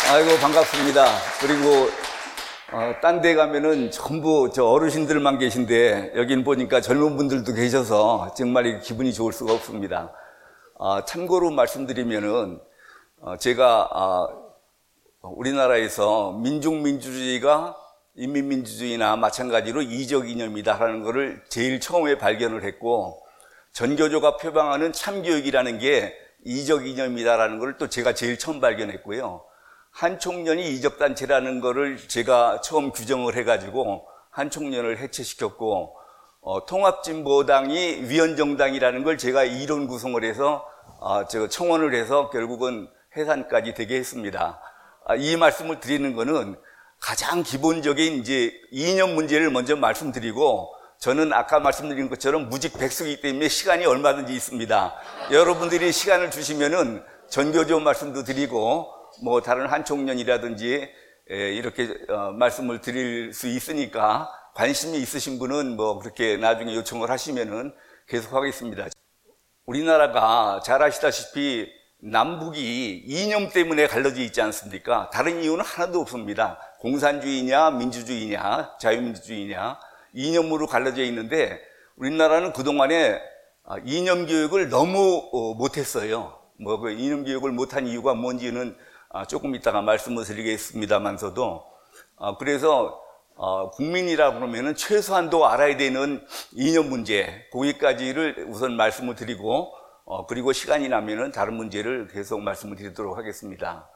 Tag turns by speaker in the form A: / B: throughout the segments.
A: 아이고, 반갑습니다. 그리고, 딴 데 가면은 전부 저 어르신들만 계신데, 여긴 보니까 젊은 분들도 계셔서 정말 기분이 좋을 수가 없습니다. 참고로 말씀드리면은, 제가, 우리나라에서 민족민주주의가 인민민주주의나 마찬가지로 이적 이념이다라는 것을 제일 처음에 발견을 했고, 전교조가 표방하는 참교육이라는 게 이적 이념이다라는 것을 또 제가 제일 처음 발견했고요. 한총련이 이적단체라는 것을 제가 처음 규정을 해가지고 한총련을 해체시켰고, 통합진보당이 위헌정당이라는 걸 제가 이론 구성을 해서 제가 청원을 해서 결국은 해산까지 되게 했습니다. 이 말씀을 드리는 거는 가장 기본적인 이제 이념 문제를 먼저 말씀드리고, 저는 아까 말씀드린 것처럼 무직 백수이기 때문에 시간이 얼마든지 있습니다. 여러분들이 시간을 주시면은 전교조 말씀도 드리고, 뭐 다른 한총련이라든지 이렇게 말씀을 드릴 수 있으니까 관심이 있으신 분은 뭐 그렇게 나중에 요청을 하시면은 계속 하겠습니다. 우리나라가 잘 아시다시피 남북이 이념 때문에 갈라져 있지 않습니까? 다른 이유는 하나도 없습니다. 공산주의냐 민주주의냐 자유민주주의냐 이념으로 갈라져 있는데, 우리나라는 그동안에 이념 교육을 너무 못했어요. 뭐 그 이념 교육을 못한 이유가 뭔지는 조금 이따가 말씀을 드리겠습니다만서도, 그래서 국민이라 그러면은 최소한도 알아야 되는 이념 문제, 거기까지를 우선 말씀을 드리고, 그리고 시간이 나면은 다른 문제를 계속 말씀을 드리도록 하겠습니다.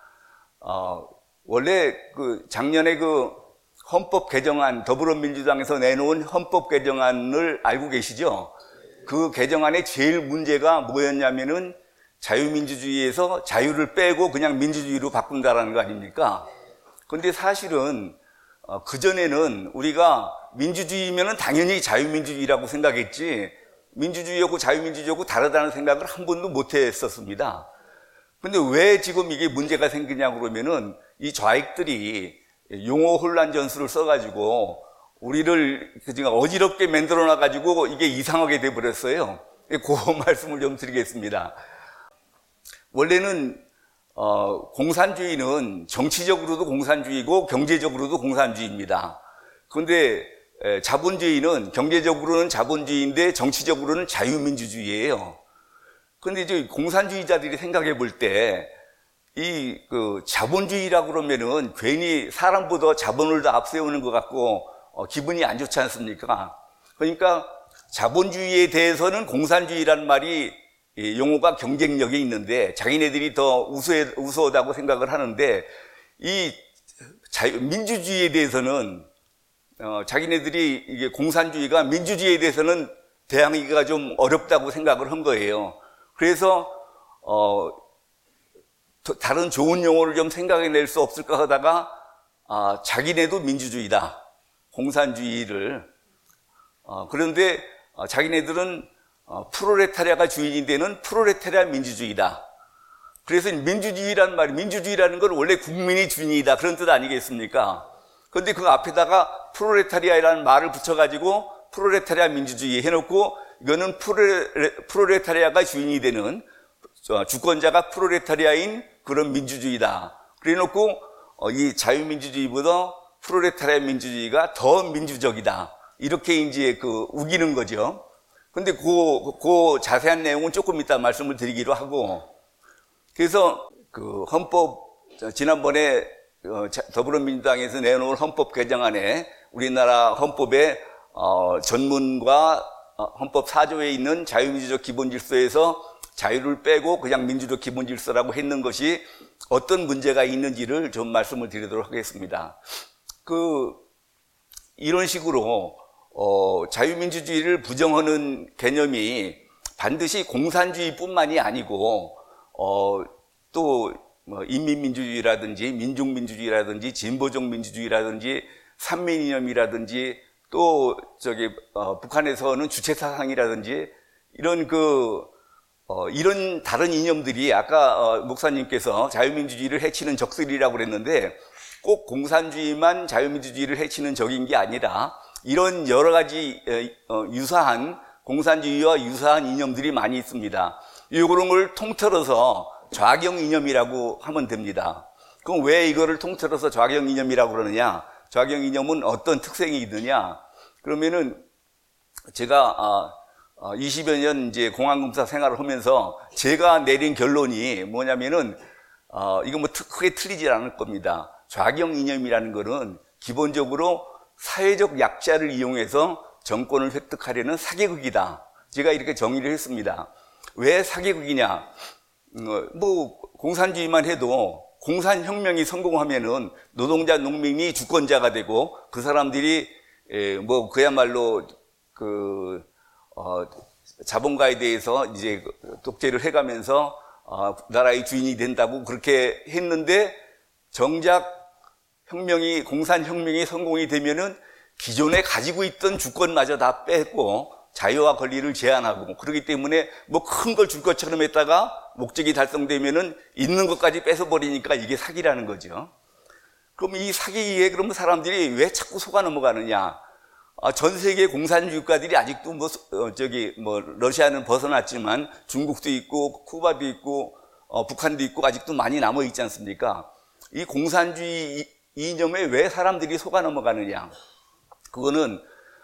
A: 원래 작년에 헌법 개정안, 더불어민주당에서 내놓은 헌법 개정안을 알고 계시죠? 그 개정안의 제일 문제가 뭐였냐면은 자유민주주의에서 자유를 빼고 그냥 민주주의로 바꾼다라는 거 아닙니까? 그런데 사실은 그전에는 우리가 민주주의면은 당연히 자유민주주의라고 생각했지, 민주주의하고 자유민주주의하고 다르다는 생각을 한 번도 못 했었습니다. 근데 왜 지금 이게 문제가 생기냐고 그러면은 이 좌익들이 용어 혼란 전술을 써가지고 우리를 지금 어지럽게 만들어 놔가지고 이게 이상하게 돼버렸어요. 그 말씀을 좀 드리겠습니다. 원래는 공산주의는 정치적으로도 공산주의고 경제적으로도 공산주의입니다. 그런데 자본주의는 경제적으로는 자본주의인데 정치적으로는 자유민주주의예요. 그런데 이제 공산주의자들이 생각해 볼 때 자본주의라고 그러면은 괜히 사람보다 자본을 더 앞세우는 것 같고 기분이 안 좋지 않습니까? 그러니까 자본주의에 대해서는 공산주의라는 말이 용어가 경쟁력이 있는데 자기네들이 더 우수하다고 생각을 하는데, 이 민주주의에 대해서는 자기네들이 이게 공산주의가 민주주의에 대해서는 대항하기가 좀 어렵다고 생각을 한 거예요. 그래서 다른 좋은 용어를 좀 생각해낼 수 없을까 하다가 자기네도 민주주의다, 공산주의를. 그런데 자기네들은 프롤레타리아가 주인이 되는 프롤레타리아 민주주의다. 그래서 민주주의라는 말이, 민주주의라는 건 원래 국민이 주인이다, 그런 뜻 아니겠습니까? 그런데 그 앞에다가 프롤레타리아라는 말을 붙여가지고 프롤레타리아 민주주의 해놓고, 이거는 프롤레타리아가 주인이 되는, 주권자가 프롤레타리아인 그런 민주주의다. 그래 놓고 이 자유민주주의보다 프롤레타리아 민주주의가 더 민주적이다, 이렇게 이제 우기는 거죠. 근데 그 자세한 내용은 조금 이따 말씀을 드리기로 하고, 그래서 헌법, 지난번에 더불어민주당에서 내놓은 헌법 개정안에 우리나라 헌법의 전문과 헌법 4조에 있는 자유민주적 기본질서에서 자유를 빼고 그냥 민주적 기본질서라고 했는 것이 어떤 문제가 있는지를 좀 말씀을 드리도록 하겠습니다. 이런 식으로 자유민주주의를 부정하는 개념이 반드시 공산주의뿐만이 아니고 또 인민민주주의라든지 민족민주주의라든지 진보적 민주주의라든지 삼민이념이라든지 또 북한에서는 주체사상이라든지 이런 이런 다른 이념들이 아까 목사님께서 자유민주주의를 해치는 적들이라고 그랬는데, 꼭 공산주의만 자유민주주의를 해치는 적인 게 아니라 이런 여러 가지 유사한 공산주의와 유사한 이념들이 많이 있습니다. 이런 걸 통틀어서 좌경 이념이라고 하면 됩니다. 그럼 왜 이거를 통틀어서 좌경 이념이라고 그러느냐? 좌경 이념은 어떤 특성이 있느냐? 그러면은 제가 20여 년 이제 공안검사 생활을 하면서 제가 내린 결론이 뭐냐면은 이거 뭐 크게 틀리지 않을 겁니다. 좌경 이념이라는 거는 기본적으로 사회적 약자를 이용해서 정권을 획득하려는 사개극이다. 제가 이렇게 정의를 했습니다. 왜 사개극이냐? 뭐 공산주의만 해도 공산혁명이 성공하면은 노동자, 농민이 주권자가 되고 그 사람들이 뭐 그야말로 자본가에 대해서 이제 독재를 해가면서 나라의 주인이 된다고 그렇게 했는데 정작 공산혁명이 성공이 되면은 기존에 가지고 있던 주권마저 다 뺐고 자유와 권리를 제한하고 그렇기 때문에 뭐 큰 걸 줄 것처럼 했다가 목적이 달성되면은 있는 것까지 뺏어버리니까 이게 사기라는 거죠. 그럼 이 사기에 그러면 사람들이 왜 자꾸 속아 넘어가느냐? 전 세계 공산주의 국가들이 아직도 러시아는 벗어났지만 중국도 있고 쿠바도 있고 북한도 있고 아직도 많이 남아 있지 않습니까? 이 공산주의 이념에 왜 사람들이 속아 넘어가느냐? 그거는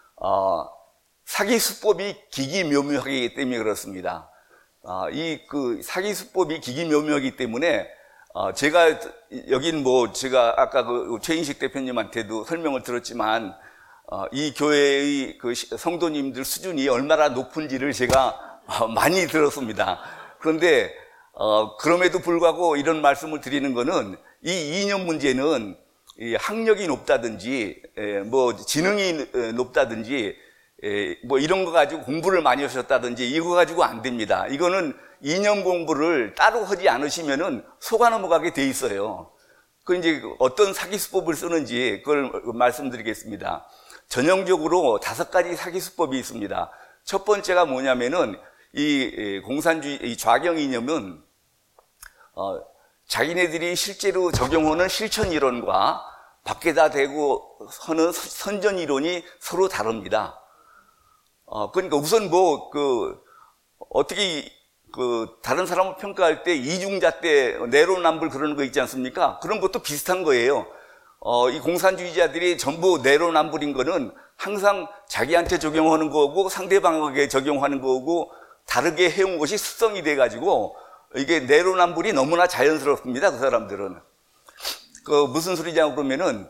A: 사기 수법이 기기묘묘하기 때문에 그렇습니다. 사기 수법이 기기묘묘하기 때문에 제가 여긴 제가 아까 최인식 대표님한테도 설명을 들었지만 이 교회의 성도님들 수준이 얼마나 높은지를 제가 많이 들었습니다. 그런데 그럼에도 불구하고 이런 말씀을 드리는 거는 이 이념 문제는 학력이 높다든지 지능이 높다든지 이런 거 가지고 공부를 많이 하셨다든지 이거 가지고 안 됩니다. 이거는 이념 공부를 따로 하지 않으시면은 속아 넘어가게 돼 있어요. 그 이제 어떤 사기 수법을 쓰는지 그걸 말씀드리겠습니다. 전형적으로 5가지 사기 수법이 있습니다. 첫 번째가 뭐냐면은 이 공산주의 이 좌경 이념은 자기네들이 실제로 적용하는 실천 이론과 밖에다 대고 하는 선전 이론이 서로 다릅니다. 그러니까 우선 어떻게 다른 사람을 평가할 때 이중잣대 내로남불 그러는 거 있지 않습니까? 그런 것도 비슷한 거예요. 이 공산주의자들이 전부 내로남불인 거는 항상 자기한테 적용하는 거고 상대방에게 적용하는 거고 다르게 해온 것이 습성이 돼가지고 이게 내로남불이 너무나 자연스럽습니다. 그 사람들은. 무슨 소리냐 그러면은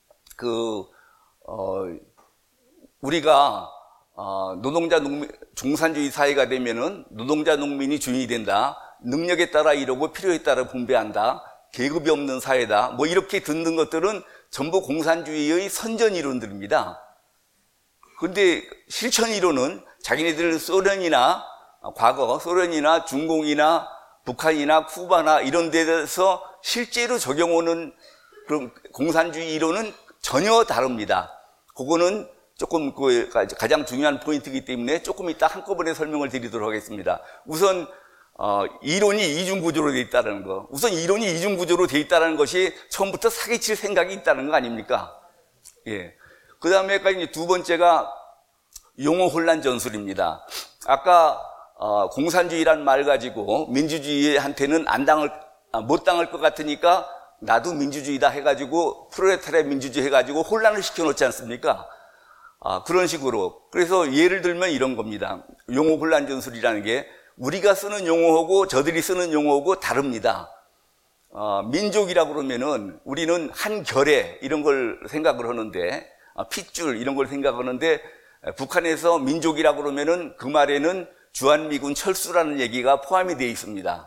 A: 우리가 노동자 농민 종산주의 사회가 되면은 노동자 농민이 주인이 된다. 능력에 따라 이루고 필요에 따라 분배한다. 계급이 없는 사회다. 이렇게 듣는 것들은 전부 공산주의의 선전 이론들입니다. 그런데 실천 이론은 자기네들 과거 소련이나 중공이나 북한이나 쿠바나 이런 데서 실제로 적용하는 그런 공산주의 이론은 전혀 다릅니다. 그거는 조금 가장 중요한 포인트이기 때문에 조금 이따 한꺼번에 설명을 드리도록 하겠습니다. 우선 이론이 이중구조로 되어 있다는 거. 우선 이론이 이중구조로 되어 있다는 것이 처음부터 사기칠 생각이 있다는 거 아닙니까? 예. 그 다음에 이제 두 번째가 용어 혼란 전술입니다. 아까 공산주의란 말 가지고 민주주의한테는 못 당할 것 같으니까 나도 민주주의다 해가지고 프롤레타리아 민주주의 해가지고 혼란을 시켜놓지 않습니까? 그런 식으로. 그래서 예를 들면 이런 겁니다. 용어 혼란 전술이라는 게 우리가 쓰는 용어하고 저들이 쓰는 용어하고 다릅니다. 민족이라고 그러면은 우리는 한 결에 이런 걸 생각을 하는데 핏줄 이런 걸 생각하는데 북한에서 민족이라고 그러면은 그 말에는 주한미군 철수라는 얘기가 포함이 되어 있습니다.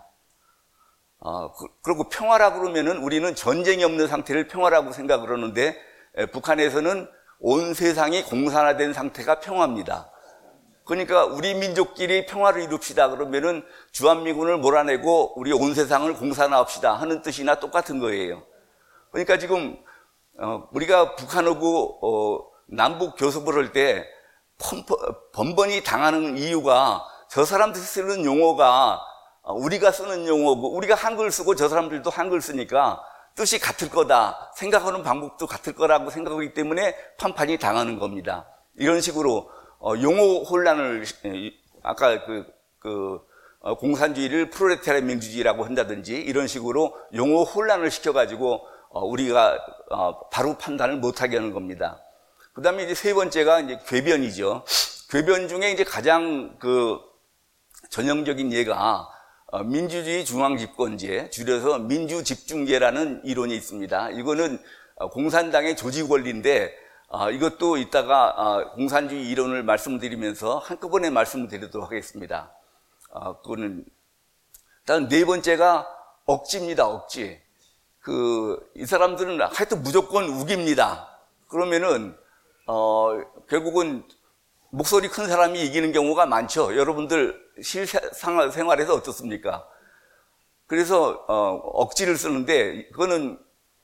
A: 그리고 평화라고 그러면은 우리는 전쟁이 없는 상태를 평화라고 생각을 하는데 북한에서는 온 세상이 공산화된 상태가 평화입니다. 그러니까 우리 민족끼리 평화를 이룹시다 그러면은 주한미군을 몰아내고 우리 온 세상을 공산화합시다 하는 뜻이나 똑같은 거예요. 그러니까 지금 우리가 북한하고 남북 교섭을 할 때 번번이 당하는 이유가 저 사람들이 쓰는 용어가 우리가 쓰는 용어고 우리가 한글 쓰고 저 사람들도 한글 쓰니까 뜻이 같을 거다. 생각하는 방법도 같을 거라고 생각하기 때문에 판판이 당하는 겁니다. 이런 식으로 용어 혼란을 아까 공산주의를 프롤레타리아 민주주의라고 한다든지 이런 식으로 용어 혼란을 시켜가지고 우리가 바로 판단을 못하게 하는 겁니다. 그 다음에 이제 세 번째가 이제 궤변이죠. 궤변 중에 이제 가장 전형적인 예가 민주주의 중앙집권제, 줄여서 민주집중제라는 이론이 있습니다. 이거는 공산당의 조직 원리인데 이것도 이따가 공산주의 이론을 말씀드리면서 한꺼번에 말씀을 드리도록 하겠습니다. 그거는 일단 네 번째가 억지입니다. 억지. 이 사람들은 하여튼 무조건 우깁니다. 그러면은 결국은 목소리 큰 사람이 이기는 경우가 많죠. 여러분들 실생활에서 어떻습니까? 그래서 억지를 쓰는데 그거는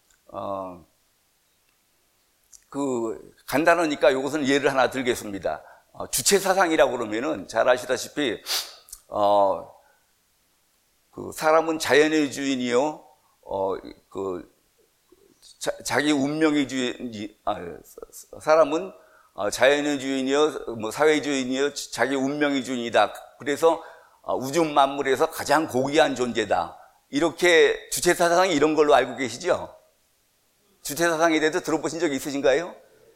A: 간단하니까 이것은 예를 하나 들겠습니다. 주체사상이라고 그러면은 잘 아시다시피 사람은 자연의 주인이요, 자기 운명의 주인, 사람은 자연의 주인이요, 사회의 주인이요, 자기 운명의 주인이다. 그래서 우주 만물에서 가장 고귀한 존재다. 이렇게 주체사상이 이런 걸로 알고 계시죠? 주체사상에 대해서 들어보신 적 있으신가요?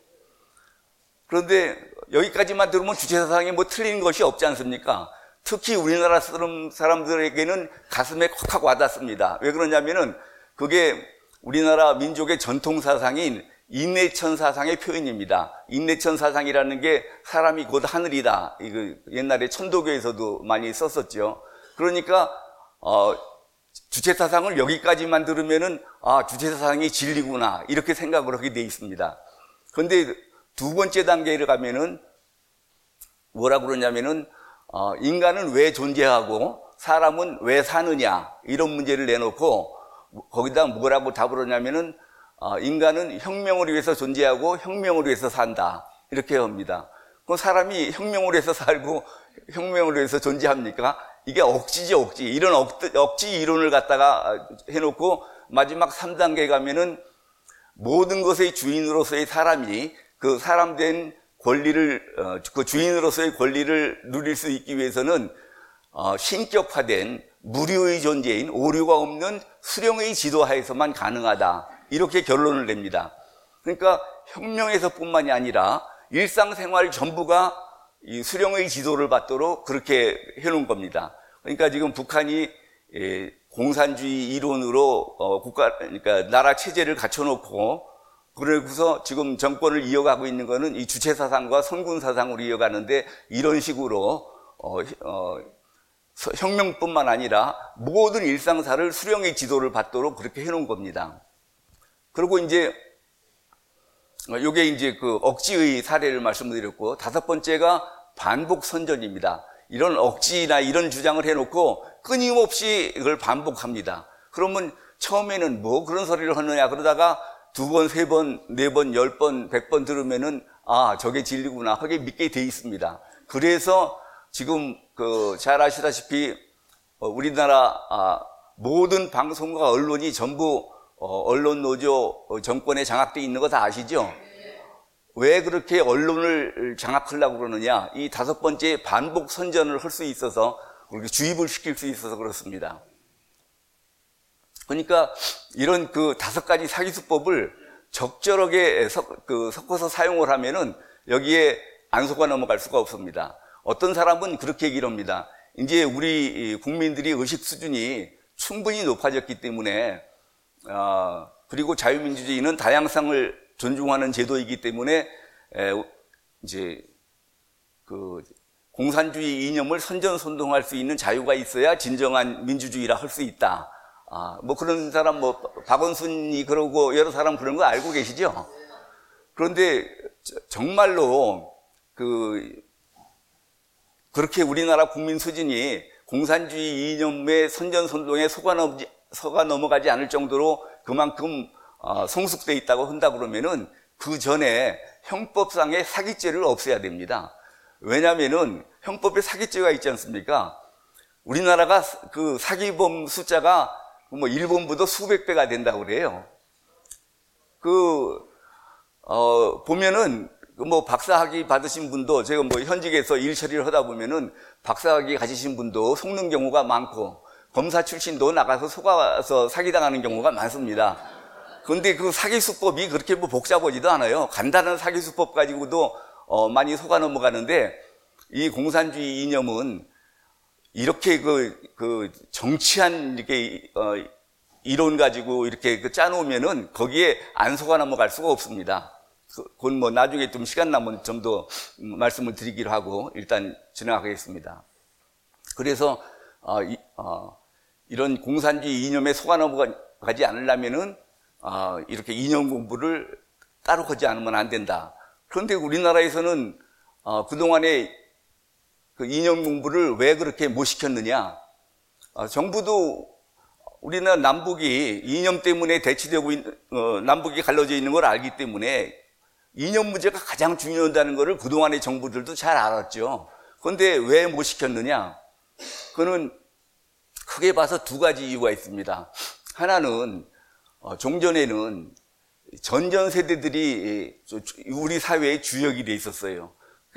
A: 그런데 여기까지만 들으면 주체사상이 뭐 틀린 것이 없지 않습니까? 특히 우리나라 사람들에게는 가슴에 콱콱 와닿습니다. 왜 그러냐면은 그게 우리나라 민족의 전통사상인 인내천 사상의 표현입니다. 인내천 사상이라는 게 사람이 곧 하늘이다. 이거 옛날에 천도교에서도 많이 썼었죠. 그러니까 주체사상을 여기까지만 들으면은 주체사상이 진리구나 이렇게 생각을 하게 돼 있습니다. 그런데 두 번째 단계를 가면은 뭐라 그러냐면은 인간은 왜 존재하고 사람은 왜 사느냐 이런 문제를 내놓고 거기다 뭐라고 답을 하냐면은 인간은 혁명을 위해서 존재하고 혁명을 위해서 산다 이렇게 합니다. 그럼 사람이 혁명을 위해서 살고 혁명을 위해서 존재합니까? 이게 억지죠, 억지. 이런 억지 이론을 갖다가 해놓고 마지막 3단계 가면은 모든 것의 주인으로서의 사람이 그 사람된 권리를, 그 주인으로서의 권리를 누릴 수 있기 위해서는 신격화된 무료의 존재인 오류가 없는 수령의 지도하에서만 가능하다. 이렇게 결론을 냅니다. 그러니까 혁명에서뿐만이 아니라 일상생활 전부가 이 수령의 지도를 받도록 그렇게 해놓은 겁니다. 그러니까 지금 북한이 공산주의 이론으로 그러니까 나라 체제를 갖춰놓고 그러고서 지금 정권을 이어가고 있는 거는 이 주체사상과 선군사상으로 이어가는데 이런 식으로 혁명뿐만 아니라 모든 일상사를 수령의 지도를 받도록 그렇게 해놓은 겁니다. 그리고 이제 요게 이제 그 억지의 사례를 말씀드렸고, 다섯 번째가 반복 선전입니다. 이런 억지나 이런 주장을 해놓고 끊임없이 이걸 반복합니다. 그러면 처음에는 뭐 그런 소리를 하느냐 그러다가 두 번, 세 번, 네 번, 10번, 100번 들으면은 저게 진리구나 하게 믿게 돼 있습니다. 그래서 지금 잘 아시다시피 우리나라 모든 방송과 언론이 전부 언론 노조 정권에 장악되어 있는 거 다 아시죠? 왜 그렇게 언론을 장악하려고 그러느냐? 이 다섯 번째 반복 선전을 할 수 있어서, 그렇게 주입을 시킬 수 있어서 그렇습니다. 그러니까 이런 그 다섯 가지 사기수법을 적절하게 섞어서 사용을 하면은 여기에 안 속아 넘어갈 수가 없습니다. 어떤 사람은 그렇게 얘기를 합니다. 이제 우리 국민들이 의식 수준이 충분히 높아졌기 때문에 그리고 자유민주주의는 다양성을 존중하는 제도이기 때문에 이제 그 공산주의 이념을 선전선동할 수 있는 자유가 있어야 진정한 민주주의라 할 수 있다. 뭐 그런 사람 박원순이 그러고 여러 사람 그런 거 알고 계시죠? 그런데 정말로 그렇게 우리나라 국민 수준이 공산주의 이념의 선전선동에 속아 넘어가지 않을 정도로 그만큼 성숙되어 있다고 한다 그러면은 그 전에 형법상의 사기죄를 없애야 됩니다. 왜냐면은 형법에 사기죄가 있지 않습니까? 우리나라가 그 사기범 숫자가 뭐 일본보다 수백 배가 된다고 그래요. 보면은 뭐 박사학위 받으신 분도 제가 뭐 현직에서 일 처리를 하다 보면은 박사학위 가지신 분도 속는 경우가 많고 검사 출신도 나가서 속아서 사기당하는 경우가 많습니다. 그런데 그 사기수법이 그렇게 뭐 복잡하지도 않아요. 간단한 사기수법 가지고도 많이 속아 넘어가는데 이 공산주의 이념은 이렇게 그 정치한 이렇게 이론 가지고 이렇게 짜놓으면은 거기에 안 속아 넘어갈 수가 없습니다. 그건 뭐 나중에 좀 시간 나면 좀 더 말씀을 드리기로 하고 일단 진행하겠습니다. 그래서 이런 공산주의 이념에 속아 넘어가지 않으려면은 이렇게 이념 공부를 따로 하지 않으면 안 된다. 그런데 우리나라에서는 그동안에 그 이념 공부를 왜 그렇게 못 시켰느냐? 정부도 우리나라 남북이 이념 때문에 대치되고 남북이 갈라져 있는 걸 알기 때문에 이념 문제가 가장 중요하다는 것을 그동안의 정부들도 잘 알았죠. 그런데 왜 못 시켰느냐? 그거는 크게 봐서 두 가지 이유가 있습니다. 하나는 종전에는 전전 세대들이 우리 사회의 주역이 돼 있었어요.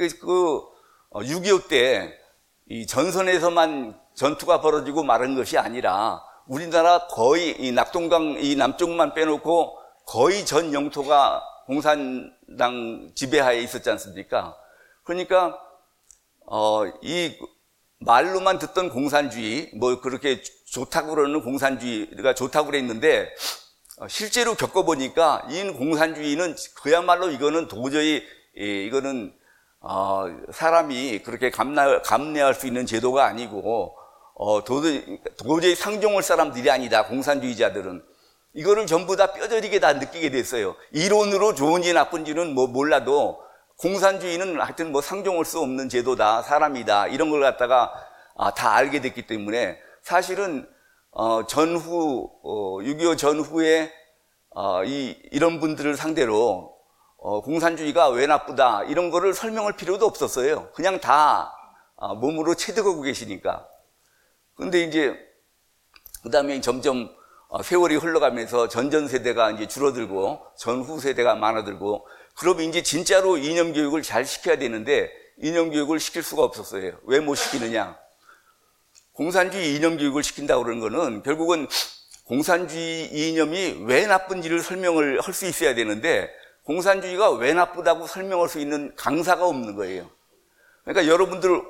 A: 6.25 때 이 전선에서만 전투가 벌어지고 마른 것이 아니라 우리나라 거의 이 낙동강 이 남쪽만 빼놓고 거의 전 영토가 공산당 지배하에 있었지 않습니까? 그러니까 이 말로만 듣던 공산주의, 뭐 그렇게 좋다고 그러는 공산주의가 좋다고 그랬는데 실제로 겪어보니까 이 공산주의는 그야말로 이거는 도저히 이거는 사람이 그렇게 감내할 수 있는 제도가 아니고 도저히 상종할 사람들이 아니다. 공산주의자들은 이거를 전부 다 뼈저리게 다 느끼게 됐어요. 이론으로 좋은지 나쁜지는 뭐 몰라도 공산주의는 하여튼 뭐 상종할 수 없는 제도다, 사람이다, 이런 걸 갖다가 다 알게 됐기 때문에 사실은 전후 6.25 전후에 이런 분들을 상대로 공산주의가 왜 나쁘다 이런 거를 설명할 필요도 없었어요. 그냥 다 몸으로 체득하고 계시니까. 근데 이제 그다음에 점점 세월이 흘러가면서 전전 세대가 이제 줄어들고 전후 세대가 많아들고 그러면 이제 진짜로 이념 교육을 잘 시켜야 되는데 이념 교육을 시킬 수가 없었어요. 왜 못 시키느냐? 공산주의 이념 교육을 시킨다고 그러는 거는 결국은 공산주의 이념이 왜 나쁜지를 설명을 할 수 있어야 되는데 공산주의가 왜 나쁘다고 설명할 수 있는 강사가 없는 거예요. 그러니까 여러분들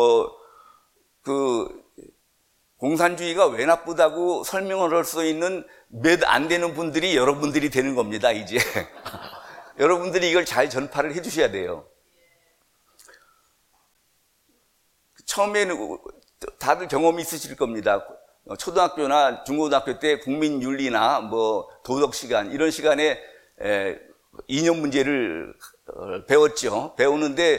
A: 공산주의가 왜 나쁘다고 설명을 할 수 있는 몇 안 되는 분들이 여러분들이 되는 겁니다, 이제. 여러분들이 이걸 잘 전파를 해 주셔야 돼요. 처음에는 다들 경험이 있으실 겁니다. 초등학교나 중고등학교 때 국민윤리나 뭐 도덕시간, 이런 시간에 이념 문제를 배웠죠. 배우는데,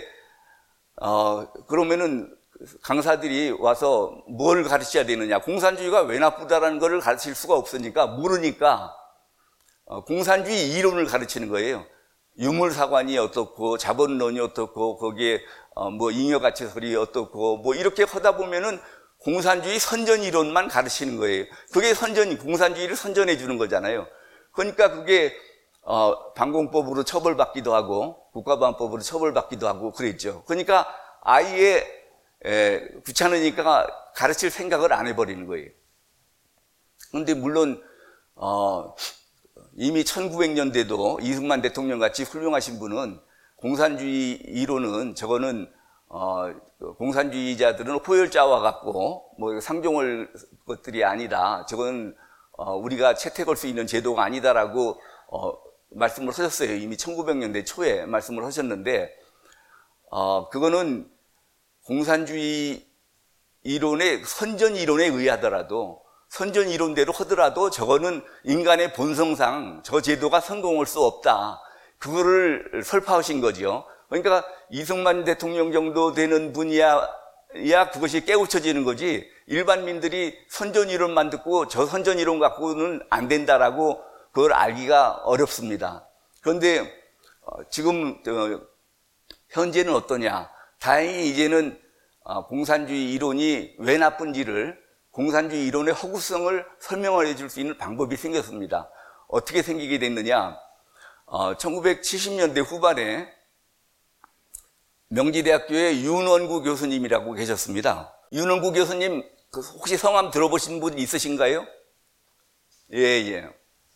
A: 그러면은 강사들이 와서 뭘 가르쳐야 되느냐. 공산주의가 왜 나쁘다라는 걸 가르칠 수가 없으니까, 모르니까, 공산주의 이론을 가르치는 거예요. 유물사관이 어떻고, 자본론이 어떻고, 거기에 뭐 잉여가치설이 어떻고, 뭐 이렇게 하다 보면은 공산주의 선전 이론만 가르치는 거예요. 그게 공산주의를 선전해 주는 거잖아요. 그러니까 그게 방공법으로 처벌받기도 하고 국가보안법으로 처벌받기도 하고 그랬죠. 그러니까 아예 귀찮으니까 가르칠 생각을 안 해버리는 거예요. 그런데 물론 이미 1900년대도 이승만 대통령 같이 훌륭하신 분은 공산주의 이론은 저거는 공산주의자들은 호열자와 같고 뭐 상종할 것들이 아니다. 저건 우리가 채택할 수 있는 제도가 아니다라고 말씀을 하셨어요. 이미 1900년대 초에 말씀을 하셨는데 그거는 공산주의 이론의 선전 이론에 의하더라도 선전 이론대로 하더라도 저거는 인간의 본성상 저 제도가 성공할 수 없다. 그거를 설파하신 거죠. 그러니까 이승만 대통령 정도 되는 분이야 그것이 깨우쳐지는 거지 일반민들이 선전 이론만 듣고 저 선전 이론 갖고는 안 된다라고 그걸 알기가 어렵습니다. 그런데 지금 현재는 어떠냐? 다행히 이제는 공산주의 이론이 왜 나쁜지를 공산주의 이론의 허구성을 설명해 줄 수 있는 방법이 생겼습니다. 어떻게 생기게 됐느냐? 1970년대 후반에 명지대학교의 윤원구 교수님이라고 계셨습니다. 윤원구 교수님 혹시 성함 들어보신 분 있으신가요? 예.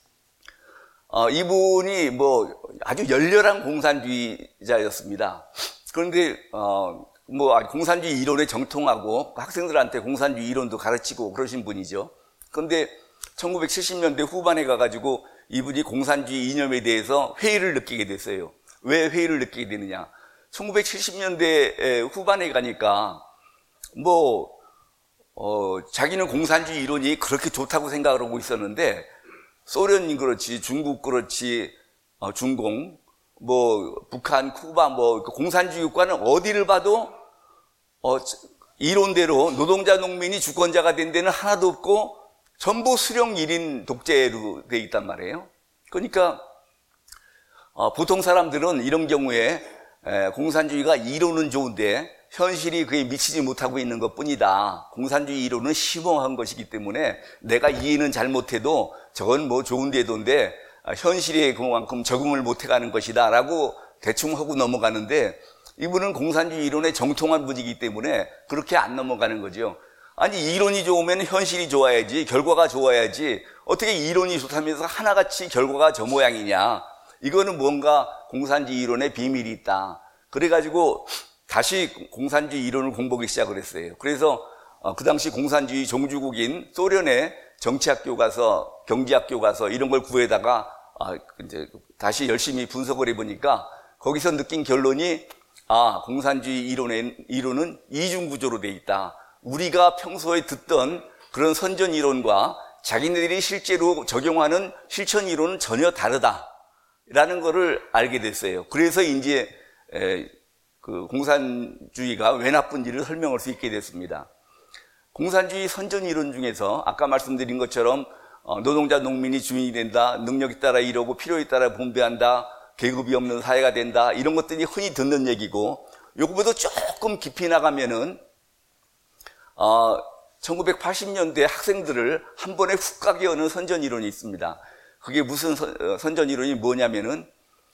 A: 이분이 아주 열렬한 공산주의자였습니다. 그런데 공산주의 이론에 정통하고 학생들한테 공산주의 이론도 가르치고 그러신 분이죠. 그런데 1970년대 후반에 가가지고 이분이 공산주의 이념에 대해서 회의를 느끼게 됐어요. 왜 회의를 느끼게 되느냐? 1970년대 후반에 가니까 자기는 공산주의 이론이 그렇게 좋다고 생각을 하고 있었는데 소련이 그렇지, 중국 그렇지, 중공, 북한, 쿠바, 공산주의 국가는 어디를 봐도 이론대로 노동자, 농민이 주권자가 된 데는 하나도 없고 전부 수령 1인 독재로 돼 있단 말이에요. 그러니까 보통 사람들은 이런 경우에 공산주의가 이론은 좋은데 현실이 그에 미치지 못하고 있는 것뿐이다. 공산주의 이론은 심오한 것이기 때문에 내가 이해는 잘못해도 저건 좋은 제도인데 현실에 그만큼 적응을 못해가는 것이다 라고 대충 하고 넘어가는데 이분은 공산주의 이론에 정통한 분이기 때문에 그렇게 안 넘어가는 거죠. 아니 이론이 좋으면 현실이 좋아야지, 결과가 좋아야지, 어떻게 이론이 좋다면서 하나같이 결과가 저 모양이냐. 이거는 뭔가 공산주의 이론에 비밀이 있다. 그래가지고 다시 공산주의 이론을 공부하기 시작을 했어요. 그래서 그 당시 공산주의 종주국인 소련의 정치학교 가서, 경제학교 가서 이런 걸 구해다가 이제 다시 열심히 분석을 해보니까 거기서 느낀 결론이 공산주의 이론은 이중구조로 돼 있다. 우리가 평소에 듣던 그런 선전 이론과 자기네들이 실제로 적용하는 실천 이론은 전혀 다르다라는 것을 알게 됐어요. 그래서 이제 그 공산주의가 왜 나쁜지를 설명할 수 있게 됐습니다. 공산주의 선전 이론 중에서 아까 말씀드린 것처럼 노동자, 농민이 주인이 된다, 능력에 따라 일하고 필요에 따라 분배한다, 계급이 없는 사회가 된다, 이런 것들이 흔히 듣는 얘기고, 요거보다 조금 깊이 나가면은 1980년대 학생들을 한 번에 훅 가게 하는 선전 이론이 있습니다. 그게 무슨 선전 이론이 뭐냐면은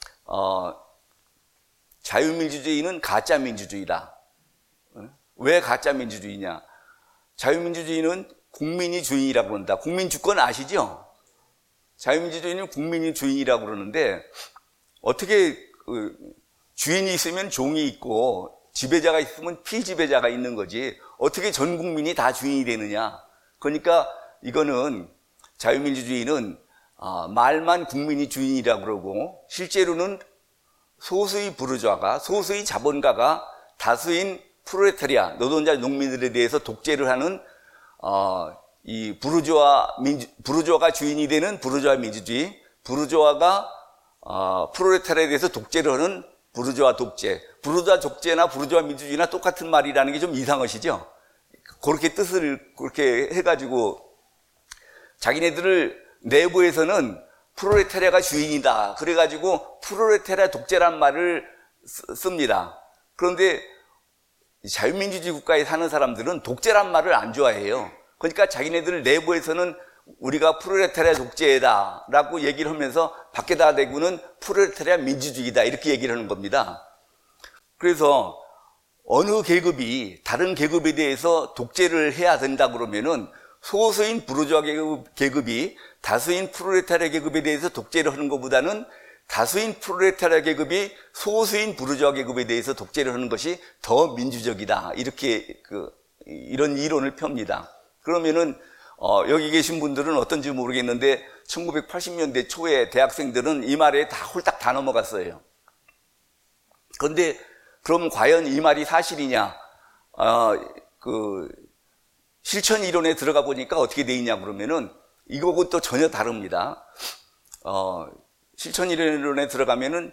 A: 자유민주주의는 가짜 민주주의다. 왜 가짜 민주주의냐? 자유민주주의는 국민이 주인이라고 그런다. 국민주권 아시죠? 자유민주주의는 국민이 주인이라고 그러는데 어떻게 주인이 있으면 종이 있고 지배자가 있으면 피지배자가 있는 거지 어떻게 전 국민이 다 주인이 되느냐. 그러니까 이거는 자유민주주의는 말만 국민이 주인이라고 그러고 실제로는 소수의 부르주아가, 소수의 자본가가 다수인 프롤레타리아, 노동자 농민들에 대해서 독재를 하는 이 부르주아가 주인이 되는 부르주아 민주주의, 부르주아가 프롤레타리아에 대해서 독재를 하는 부르주아 독재, 부르주아 독재나 부르주아 민주주의나 똑같은 말이라는 게 좀 이상하시죠? 그렇게 뜻을 그렇게 해가지고 자기네들을 내부에서는 프롤레타리아가 주인이다. 그래가지고 프롤레타리아 독재란 말을 씁니다. 그런데 자유민주주의 국가에 사는 사람들은 독재란 말을 안 좋아해요. 그러니까 자기네들 내부에서는 우리가 프롤레타리아 독재다 라고 얘기를 하면서 밖에다 대고는 프롤레타리아 민주주의다 이렇게 얘기를 하는 겁니다. 그래서 어느 계급이 다른 계급에 대해서 독재를 해야 된다 그러면은 소수인 부르주아 계급이 다수인 프롤레타리아 계급에 대해서 독재를 하는 것보다는 다수인 프롤레타리아 계급이 소수인 부르주아 계급에 대해서 독재를 하는 것이 더 민주적이다. 이렇게 이런 이론을 펴니다. 그러면은 여기 계신 분들은 어떤지 모르겠는데 1980년대 초에 대학생들은 이 말에 다 홀딱 다 넘어갔어요. 그런데 그럼 과연 이 말이 사실이냐? 실천 이론에 들어가 보니까 어떻게 돼 있냐 그러면은 이거하고 또 전혀 다릅니다. 실천 이론에 들어가면은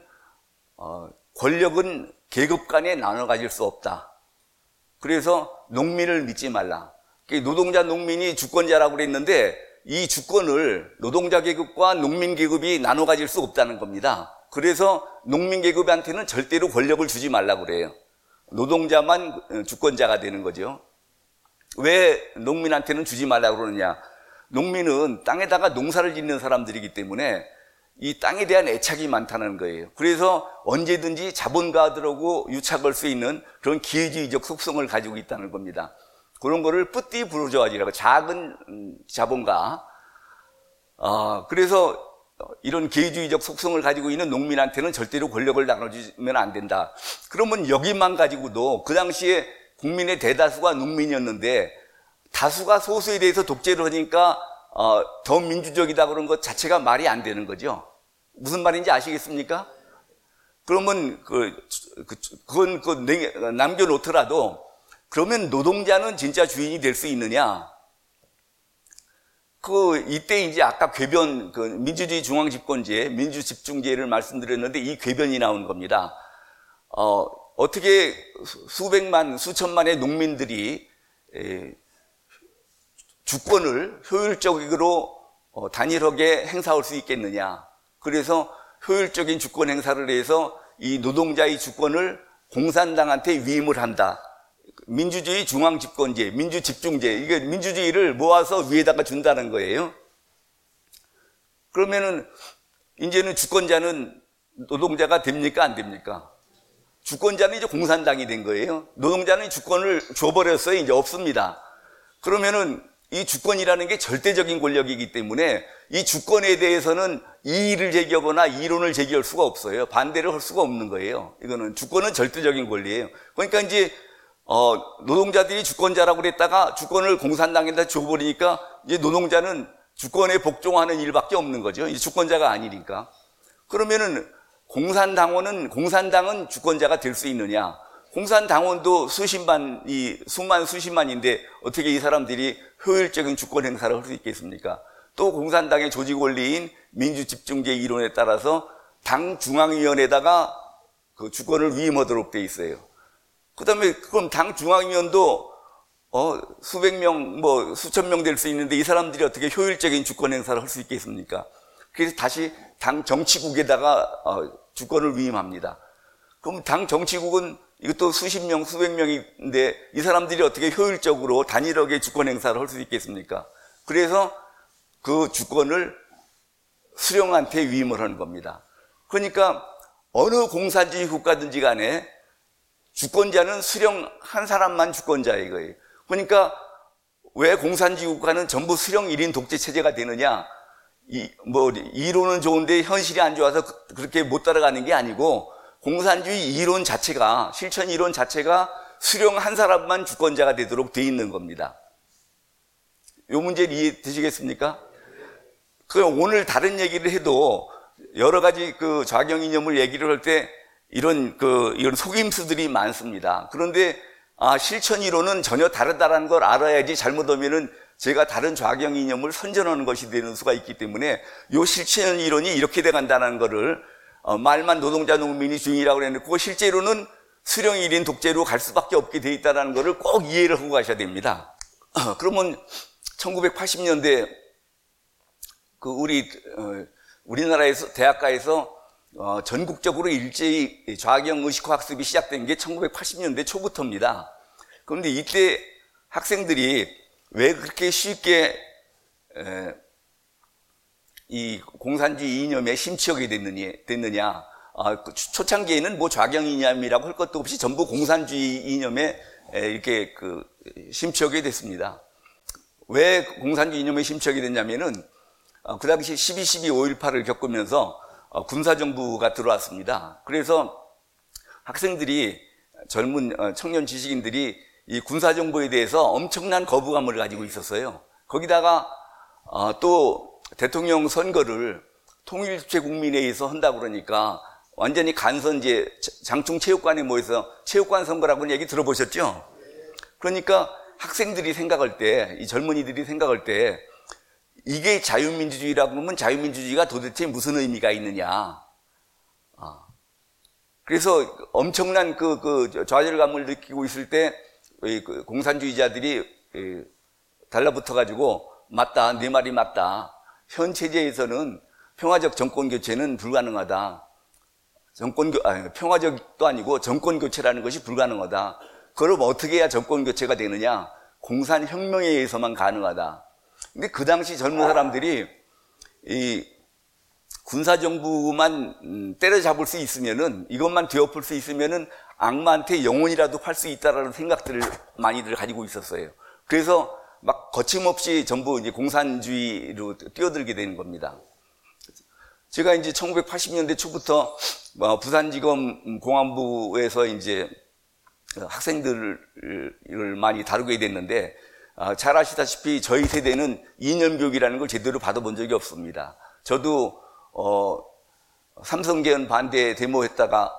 A: 권력은 계급 간에 나눠 가질 수 없다. 그래서 농민을 믿지 말라. 노동자 농민이 주권자라고 그랬는데 이 주권을 노동자 계급과 농민 계급이 나눠 가질 수 없다는 겁니다. 그래서 농민 계급한테는 절대로 권력을 주지 말라고 그래요. 노동자만 주권자가 되는 거죠. 왜 농민한테는 주지 말라고 그러느냐? 농민은 땅에다가 농사를 짓는 사람들이기 때문에 이 땅에 대한 애착이 많다는 거예요. 그래서 언제든지 자본가들하고 유착할 수 있는 그런 기회주의적 속성을 가지고 있다는 겁니다. 그런 거를 뿌띠 부르주아지라고, 작은 자본가. 그래서 이런 기회주의적 속성을 가지고 있는 농민한테는 절대로 권력을 나눠주면 안 된다. 그러면 여기만 가지고도 그 당시에 국민의 대다수가 농민이었는데 다수가 소수에 대해서 독재를 하니까 더 민주적이다 그런 것 자체가 말이 안 되는 거죠. 무슨 말인지 아시겠습니까? 그러면 그건 남겨놓더라도 그러면 노동자는 진짜 주인이 될 수 있느냐? 이때 이제 아까 궤변, 민주주의 중앙집권제, 민주집중제를 말씀드렸는데 이 궤변이 나온 겁니다. 어떻게 수백만, 수천만의 농민들이 주권을 효율적으로 단일하게 행사할 수 있겠느냐. 그래서 효율적인 주권 행사를 해서 이 노동자의 주권을 공산당한테 위임을 한다. 민주주의 중앙집권제, 민주집중제, 이게 민주주의를 모아서 위에다가 준다는 거예요. 그러면은 이제는 주권자는 노동자가 됩니까? 안 됩니까? 주권자는 이제 공산당이 된 거예요. 노동자는 주권을 줘버렸어요. 이제 없습니다. 그러면은 이 주권이라는 게 절대적인 권력이기 때문에 이 주권에 대해서는 이의를 제기하거나 이론을 제기할 수가 없어요. 반대를 할 수가 없는 거예요. 이거는 주권은 절대적인 권리예요. 그러니까 이제 노동자들이 주권자라고 그랬다가 주권을 공산당에다 줘버리니까 이제 노동자는 주권에 복종하는 일밖에 없는 거죠. 이제 주권자가 아니니까. 그러면은 공산당은 주권자가 될 수 있느냐? 공산당원도 수십만인데 어떻게 이 사람들이 효율적인 주권 행사를 할 수 있겠습니까? 또 공산당의 조직 원리인 민주집중제 이론에 따라서 당 중앙위원회에다가 그 주권을 위임하도록 돼 있어요. 그다음에 그럼 당 중앙위원도 수백 명, 수천 명 될 수 있는데 이 사람들이 어떻게 효율적인 주권 행사를 할 수 있겠습니까? 그래서 다시 당 정치국에다가 주권을 위임합니다. 그럼 당 정치국은 이것도 수십 명, 수백 명인데 이 사람들이 어떻게 효율적으로 단일하게 주권 행사를 할 수 있겠습니까? 그래서 그 주권을 수령한테 위임을 하는 겁니다. 그러니까 어느 공산주의 국가든지 간에 주권자는 수령 한 사람만 주권자예요, 이거예요. 그러니까 왜 공산주의 국가는 전부 수령 1인 독재 체제가 되느냐? 이론은 좋은데 현실이 안 좋아서 그렇게 못 따라가는 게 아니고 공산주의 이론 자체가, 실천 이론 자체가 수령 한 사람만 주권자가 되도록 돼 있는 겁니다. 이 문제를 이해되시겠습니까? 오늘 다른 얘기를 해도 여러 가지 좌경 이념을 얘기를 할 때 이런 속임수들이 많습니다. 그런데 실천 이론은 전혀 다르다는 걸 알아야지 잘못하면은 제가 다른 좌경 이념을 선전하는 것이 되는 수가 있기 때문에 이 실천 이론이 이렇게 돼 간다는 거를 말만 노동자 농민이 주인이라고 그래놓고 실제로는 수령 1인 독재로 갈 수밖에 없게 돼 있다는 거를 꼭 이해를 하고 가셔야 됩니다. 그러면 1980년대 우리나라에서 대학가에서 전국적으로 일제히 좌경 의식화 학습이 시작된 게 1980년대 초부터입니다. 그런데 이때 학생들이 왜 그렇게 쉽게 이 공산주의 이념에 심취하게 됐느냐? 초창기에는 좌경 이념이라고 할 것도 없이 전부 공산주의 이념에 이렇게 심취하게 됐습니다. 왜 공산주의 이념에 심취하게 됐냐면은 그 당시 12.12 5.18을 겪으면서 군사정부가 들어왔습니다. 그래서 학생들이 젊은 청년 지식인들이 이 군사정부에 대해서 엄청난 거부감을 가지고 있었어요. 거기다가 또 대통령 선거를 통일주체국민회의에서 한다고 그러니까 완전히 간선제, 장충체육관에 모여서 체육관 선거라고 얘기 들어보셨죠? 그러니까 학생들이 생각할 때, 이 젊은이들이 생각할 때 이게 자유민주주의라고 하면 자유민주주의가 도대체 무슨 의미가 있느냐. 그래서 엄청난 좌절감을 느끼고 있을 때 공산주의자들이 달라붙어가지고 맞다, 내 말이 맞다. 현 체제에서는 평화적 정권 교체는 불가능하다. 평화적도 아니고 정권 교체라는 것이 불가능하다. 그럼 어떻게 해야 정권 교체가 되느냐? 공산혁명에 의해서만 가능하다. 근데 그 당시 젊은 사람들이 군사정부만 때려잡을 수 있으면은, 이것만 뒤엎을 수 있으면은 악마한테 영혼이라도 팔 수 있다라는 생각들을 많이들 가지고 있었어요. 그래서 막 거침없이 전부 이제 공산주의로 뛰어들게 되는 겁니다. 제가 이제 1980년대 초부터 부산지검 공안부에서 이제 학생들을 많이 다루게 됐는데, 잘 아시다시피 저희 세대는 이념교육이라는 걸 제대로 받아본 적이 없습니다. 저도 삼성개헌 반대 데모했다가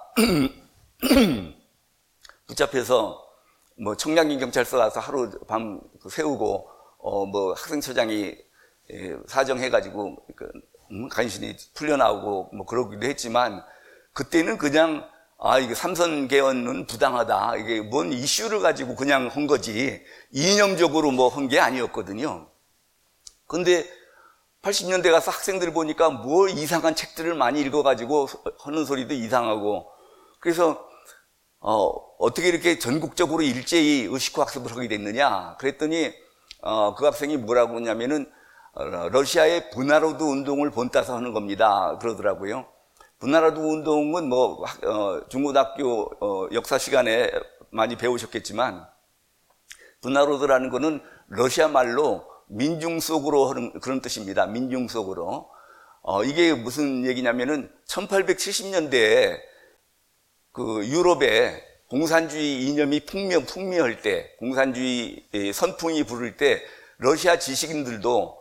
A: 붙잡혀서 뭐 청량리 경찰서 가서 하루 밤 세우고 뭐 학생처장이 사정해가지고 간신히 풀려나오고 뭐 그러기도 했지만, 그때는 그냥 이게 삼성개헌은 부당하다, 이게 뭔 이슈를 가지고 그냥 한 거지 이념적으로 뭐 한 게 아니었거든요. 근데 80년대 가서 학생들 보니까 뭐 이상한 책들을 많이 읽어가지고 하는 소리도 이상하고, 그래서 어떻게 이렇게 전국적으로 일제히 의식화 학습을 하게 됐느냐 그랬더니 그 학생이 뭐라고 하냐면은 러시아의 분화로드 운동을 본따서 하는 겁니다 그러더라고요. 분화로드 운동은 뭐 중고등학교 역사 시간에 많이 배우셨겠지만, 분화로드라는 거는 러시아 말로 민중 속으로 하는 그런 뜻입니다. 민중 속으로. 이게 무슨 얘기냐면은 1870년대에 그 유럽에 공산주의 이념이 풍미할 때, 공산주의 선풍이 부를 때 러시아 지식인들도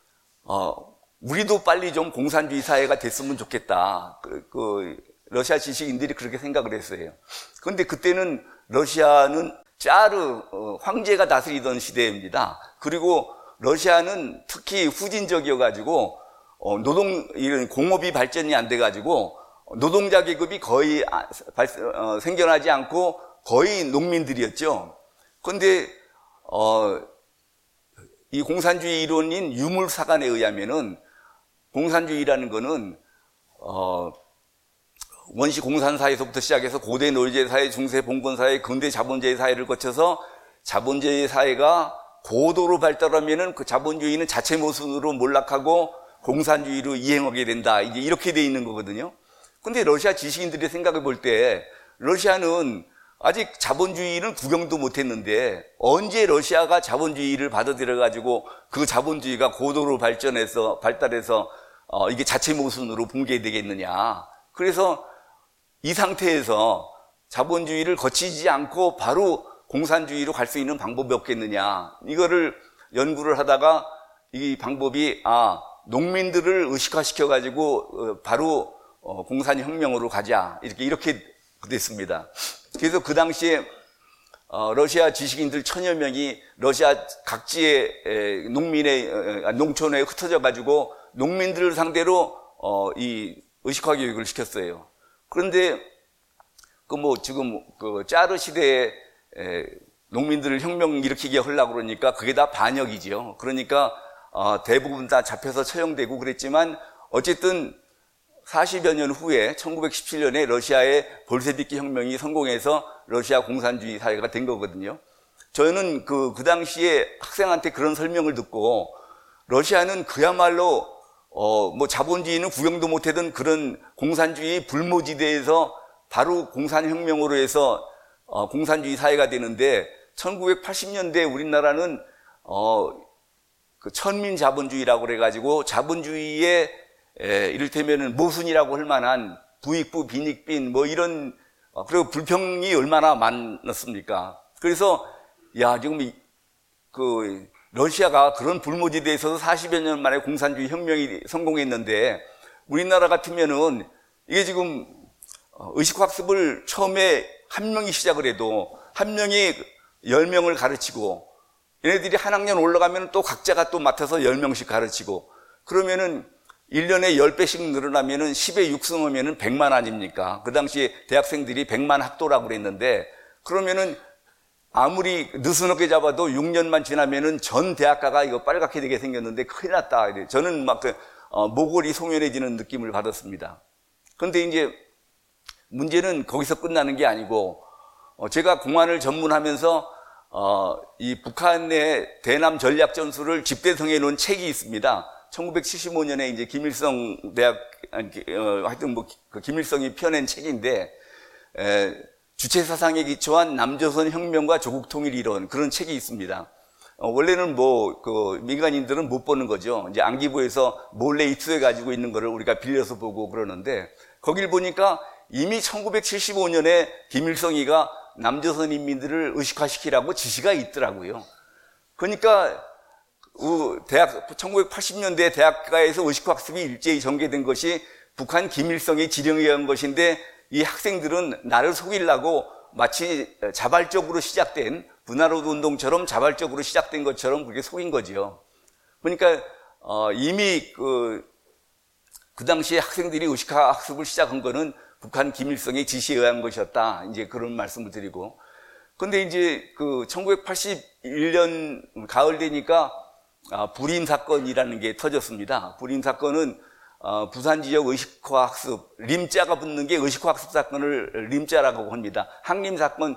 A: 우리도 빨리 좀 공산주의 사회가 됐으면 좋겠다. 러시아 지식인들이 그렇게 생각을 했어요. 그런데 그때는 러시아는 짜르 황제가 다스리던 시대입니다. 그리고 러시아는 특히 후진적이어가지고 이런 공업이 발전이 안 돼가지고 노동자 계급이 거의 생겨나지 않고 거의 농민들이었죠. 그런데 이 공산주의 이론인 유물사관에 의하면은 공산주의라는 거는 원시 공산사회에서부터 시작해서 고대 노예제사회, 중세 봉건사회, 근대 자본주의 사회를 거쳐서 자본주의 사회가 고도로 발달하면은 그 자본주의는 자체 모순으로 몰락하고 공산주의로 이행하게 된다. 이제 이렇게 돼 있는 거거든요. 근데 러시아 지식인들이 생각해 볼 때 러시아는 아직 자본주의는 구경도 못 했는데 언제 러시아가 자본주의를 받아들여 가지고 그 자본주의가 고도로 발달해서 이게 자체 모순으로 붕괴되겠느냐. 그래서 이 상태에서 자본주의를 거치지 않고 바로 공산주의로 갈 수 있는 방법이 없겠느냐. 이거를 연구를 하다가 이 방법이 농민들을 의식화시켜 가지고 바로 공산혁명으로 가자. 이렇게 됐습니다. 그래서 그 당시에 러시아 지식인들 1000여 명이 러시아 각지의 농촌에 흩어져 가지고 농민들을 상대로 이 의식화 교육을 시켰어요. 그런데 지금 짜르 시대에 농민들을 혁명 일으키게 하려고 그러니까 그게 다 반역이지요. 그러니까 대부분 다 잡혀서 처형되고 그랬지만, 어쨌든 40여 년 후에 1917년에 러시아의 볼셰비키 혁명이 성공해서 러시아 공산주의 사회가 된 거거든요. 저는 그 당시에 학생한테 그런 설명을 듣고, 러시아는 그야말로 자본주의는 구경도 못하던 그런 공산주의 불모지대에서 바로 공산혁명으로 해서 공산주의 사회가 되는데, 1980년대 우리나라는 그 천민 자본주의라고 그래가지고 자본주의의 이를테면은 모순이라고 할 만한 부익부, 빈익빈 이런 그리고 불평이 얼마나 많았습니까? 그래서 지금 러시아가 그런 불모지대에 있어서 40여 년 만에 공산주의 혁명이 성공했는데, 우리나라 같으면은 이게 지금 의식학습을 처음에 한 명이 시작을 해도 한 명이 10명을 가르치고, 얘네들이 한 학년 올라가면 또 각자가 또 맡아서 10명씩 가르치고, 그러면은 1년에 10배씩 늘어나면은 10에 6승하면은 100만 아닙니까? 그 당시에 대학생들이 100만 학도라고 그랬는데, 그러면은 아무리 느슨하게 잡아도 6년만 지나면은 전 대학가가 이거 빨갛게 되게 생겼는데 큰일 났다. 저는 모골이 송연해지는 느낌을 받았습니다. 그런데 이제 문제는 거기서 끝나는 게 아니고, 제가 공안을 전문하면서 이 북한의 대남 전략 전술을 집대성해 놓은 책이 있습니다. 1975년에 이제 김일성 대학, 하여튼 뭐, 그 김일성이 펴낸 책인데, 주체 사상에 기초한 남조선 혁명과 조국 통일 이론, 그런 책이 있습니다. 원래는 뭐, 민간인들은 못 보는 거죠. 이제 안기부에서 몰래 입수해 가지고 있는 거를 우리가 빌려서 보고 그러는데, 거길 보니까 이미 1975년에 김일성이가 남조선 인민들을 의식화시키라고 지시가 있더라고요. 그러니까, 1980년대 대학가에서 의식학습이 일제히 전개된 것이 북한 김일성이 지령에 의한 것인데, 이 학생들은 나를 속이려고 마치 자발적으로 시작된 분화로드 운동처럼 자발적으로 시작된 것처럼 그렇게 속인 거지요. 그러니까 이미 그 당시에 학생들이 의식화 학습을 시작한 거는 북한 김일성의 지시에 의한 것이었다. 이제 그런 말씀을 드리고. 근데 이제 그 1981년 가을 되니까 불임 사건이라는 게 터졌습니다. 불임 사건은 부산 지역 의식화 학습, 림자가 붙는 게 의식화 학습 사건을 림자라고 합니다. 항림 사건,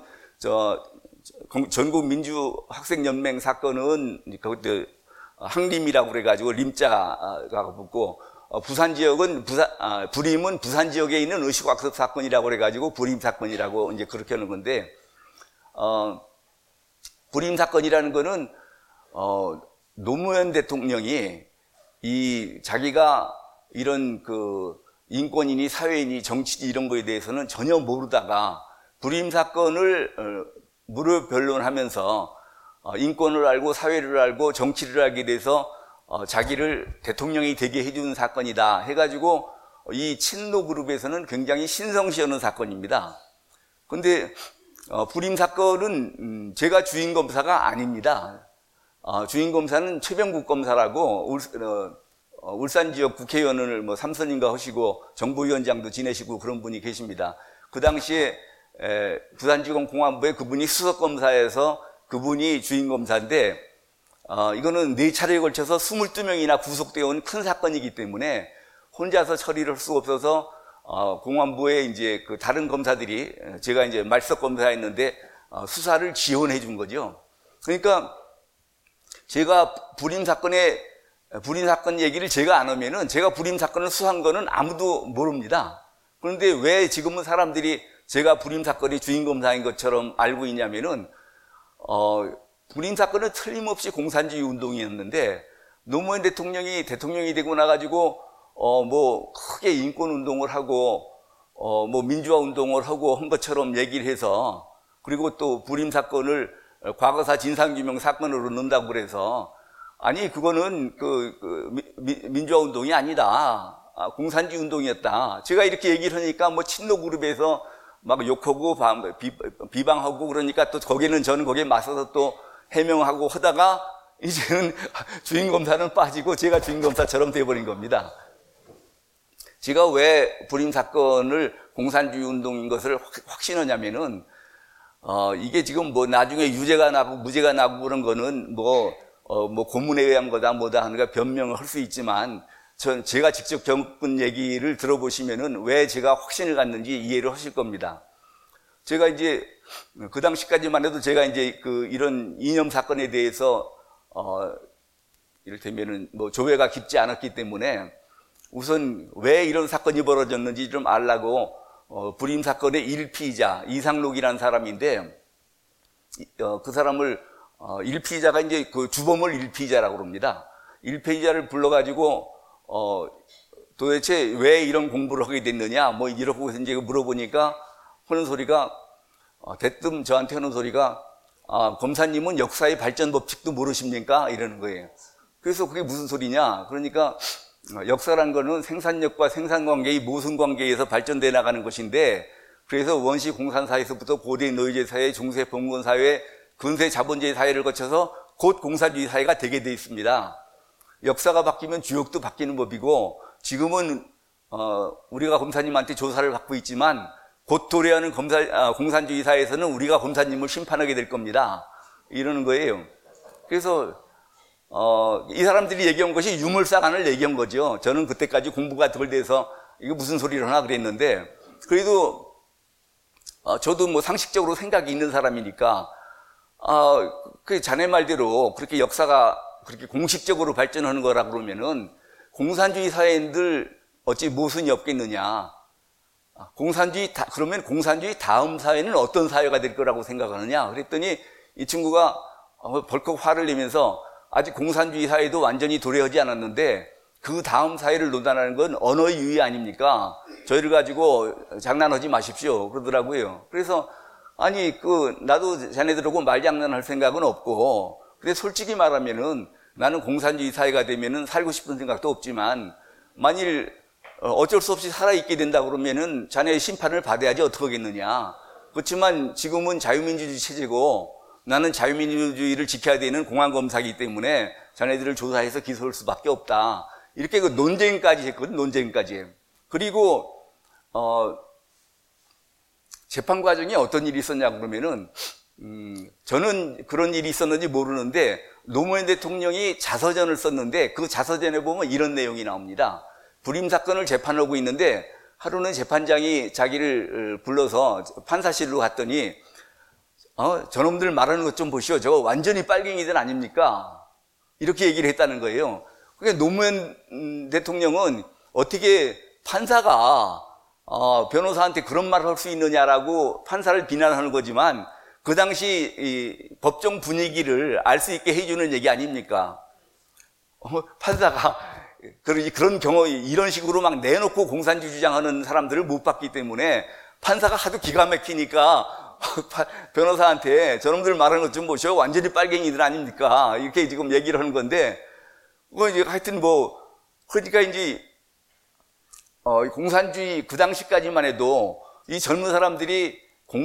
A: 전국 민주학생연맹 사건은 그것도 항림이라고 그래가지고 림자가 붙고, 부산 지역은 불임은 부산 지역에 있는 의식화 학습 사건이라고 그래가지고 불임 사건이라고 이제 그렇게 하는 건데, 불임 사건이라는 거는 노무현 대통령이 자기가 이런 인권이니 사회인이 정치지 이런 거에 대해서는 전혀 모르다가 불임 사건을 무료 변론하면서 인권을 알고 사회를 알고 정치를 알게 돼서 자기를 대통령이 되게 해준 사건이다 해가지고 이 친노 그룹에서는 굉장히 신성시하는 사건입니다. 근데 불임 사건은 제가 주인 검사가 아닙니다. 주인 검사는 최병국 검사라고 울산 지역 국회의원을 뭐 3선인가 하시고 정부위원장도 지내시고 그런 분이 계십니다. 그 당시에 부산지검 공안부에 그분이 수석검사에서 그분이 주인검사인데 이거는 4차례에 걸쳐서 22명이나 구속되어 온 큰 사건이기 때문에 혼자서 처리를 할 수가 없어서 공안부에 이제 그 다른 검사들이 제가 이제 말석 검사였는데 수사를 지원해 준 거죠. 그러니까 제가 불임 사건 얘기를 제가 안 하면은 제가 불임 사건을 수사한 거는 아무도 모릅니다. 그런데 왜 지금은 사람들이 제가 불임 사건의 주인검사인 것처럼 알고 있냐면은, 불임 사건은 틀림없이 공산주의 운동이었는데, 노무현 대통령이 되고 나가지고, 뭐, 크게 인권 운동을 하고, 뭐, 민주화 운동을 하고 한 것처럼 얘기를 해서, 그리고 또 불임 사건을 과거사 진상규명 사건으로 넣는다고 그래서, 아니, 그거는 민주화 운동이 아니다. 공산주의 운동이었다. 제가 이렇게 얘기를 하니까 뭐 친노 그룹에서 막 욕하고 비방하고 그러니까 또 저는 거기에 맞서서 또 해명하고 하다가 이제는 주인검사는 빠지고 제가 주인검사처럼 돼버린 겁니다. 제가 왜 불임 사건을 공산주의 운동인 것을 확신하냐면은, 이게 지금 뭐 나중에 유죄가 나고 무죄가 나고 그런 거는 뭐 고문에 의한 거다 뭐다 하는 거 변명을 할 수 있지만 제가 직접 겪은 얘기를 들어보시면은 왜 제가 확신을 갖는지 이해를 하실 겁니다. 제가 이제 그 당시까지만 해도 제가 이제 이런 이념 사건에 대해서 이를테면은 뭐 조회가 깊지 않았기 때문에 우선 왜 이런 사건이 벌어졌는지 좀 알라고 불임 사건의 일피의자 이상록이라는 사람인데 그 사람을 일피의자가 이제 그 주범을 일피의자라고 그럽니다. 일피의자를 불러가지고 도대체 왜 이런 공부를 하게 됐느냐 뭐 이러고 이제 물어보니까 하는 소리가 대뜸 저한테 하는 소리가 검사님은 역사의 발전 법칙도 모르십니까? 이러는 거예요. 그래서 그게 무슨 소리냐? 그러니까 역사란 거는 생산력과 생산관계의 모순관계에서 발전돼 나가는 것인데 그래서 원시 공산사회에서부터 고대 노예제 사회, 중세 봉건 사회, 근세 자본주의 사회를 거쳐서 곧 공산주의 사회가 되게 돼 있습니다. 역사가 바뀌면 주역도 바뀌는 법이고 지금은 우리가 검사님한테 조사를 받고 있지만 곧 도래하는 공산주의 사회에서는 우리가 검사님을 심판하게 될 겁니다. 이러는 거예요. 그래서 이 사람들이 얘기한 것이 유물사관을 얘기한 거죠. 저는 그때까지 공부가 덜 돼서 이거 무슨 소리를 하나 그랬는데 그래도 저도 뭐 상식적으로 생각이 있는 사람이니까 그 자네 말대로 그렇게 역사가 그렇게 공식적으로 발전하는 거라 그러면은 공산주의 사회인들 어찌 모순이 없겠느냐. 그러면 공산주의 다음 사회는 어떤 사회가 될 거라고 생각하느냐. 그랬더니 이 친구가 벌컥 화를 내면서 아직 공산주의 사회도 완전히 도래하지 않았는데 그 다음 사회를 논하는 건 언어의 유의 아닙니까? 저희를 가지고 장난하지 마십시오. 그러더라고요. 그래서 아니, 나도 자네들하고 말장난할 생각은 없고, 근데 솔직히 말하면은 나는 공산주의 사회가 되면은 살고 싶은 생각도 없지만, 만일 어쩔 수 없이 살아있게 된다 그러면은 자네의 심판을 받아야지 어떡하겠느냐. 그렇지만 지금은 자유민주주의 체제고, 나는 자유민주주의를 지켜야 되는 공안검사이기 때문에 자네들을 조사해서 기소할 수밖에 없다. 이렇게 논쟁까지 했거든, 논쟁까지. 그리고, 재판 과정에 어떤 일이 있었냐 그러면은, 저는 그런 일이 있었는지 모르는데, 노무현 대통령이 자서전을 썼는데, 그 자서전에 보면 이런 내용이 나옵니다. 불임 사건을 재판하고 있는데, 하루는 재판장이 자기를 불러서 판사실로 갔더니, 저놈들 말하는 것 좀 보시오. 저거 완전히 빨갱이들 아닙니까? 이렇게 얘기를 했다는 거예요. 그러니까 노무현 대통령은 어떻게 판사가 변호사한테 그런 말을 할 수 있느냐라고 판사를 비난하는 거지만 그 당시 이 법정 분위기를 알 수 있게 해주는 얘기 아닙니까? 판사가 그런 경우 이런 식으로 막 내놓고 공산주의 주장하는 사람들을 못 봤기 때문에 판사가 하도 기가 막히니까 변호사한테 저놈들 말하는 것 좀 보시오. 완전히 빨갱이들 아닙니까? 이렇게 지금 얘기를 하는 건데 이제 하여튼 그러니까 이제 공산주의 그 당시까지만 해도 이 젊은 사람들이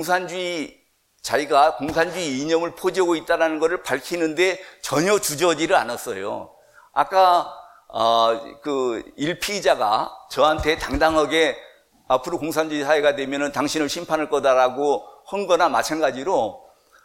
A: 자기가 공산주의 이념을 포지하고 있다는 것을 밝히는데 전혀 주저하지를 않았어요. 아까 일피의자가 저한테 당당하게 앞으로 공산주의 사회가 되면은 당신을 심판할 거다라고 한 거나 마찬가지로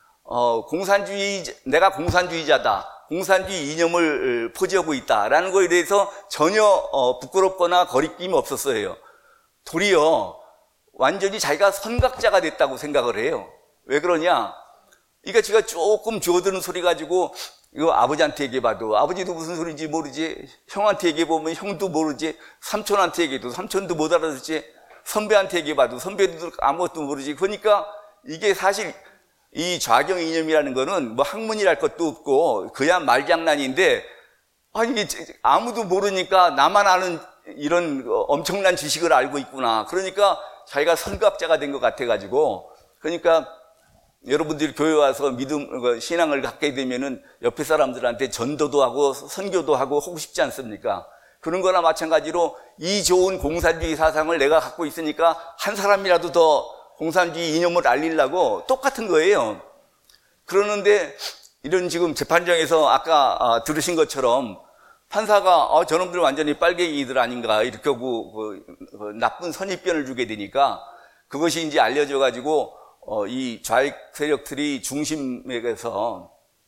A: 내가 공산주의자다. 공산주의 이념을 포지하고 있다라는 거에 대해서 전혀 부끄럽거나 거리낌이 없었어요. 도리어 완전히 자기가 선각자가 됐다고 생각을 해요. 왜 그러냐? 그러니까 제가 조금 주워드는 소리 가지고 이거 아버지한테 얘기해봐도 아버지도 무슨 소리인지 모르지, 형한테 얘기해보면 형도 모르지, 삼촌한테 얘기해도 삼촌도 못 알아듣지, 선배한테 얘기해봐도 선배도 아무것도 모르지. 그러니까 이게 사실 이 좌경 이념이라는 거는 뭐 학문이랄 것도 없고 그야 말장난인데, 이게 아무도 모르니까 나만 아는 이런 엄청난 지식을 알고 있구나. 그러니까 자기가 선각자가 된 것 같아가지고, 그러니까 여러분들이 교회 와서 신앙을 갖게 되면은 옆에 사람들한테 전도도 하고 선교도 하고 하고 싶지 않습니까? 그런 거나 마찬가지로 이 좋은 공산주의 사상을 내가 갖고 있으니까 한 사람이라도 더 공산주의 이념을 알리려고 똑같은 거예요. 그러는데 이런 지금 재판장에서 아까 들으신 것처럼 판사가 저놈들 완전히 빨갱이들 아닌가 이렇게 하고 나쁜 선입견을 주게 되니까 그것이 이제 알려져 가지고 이 좌익 세력들이 중심에서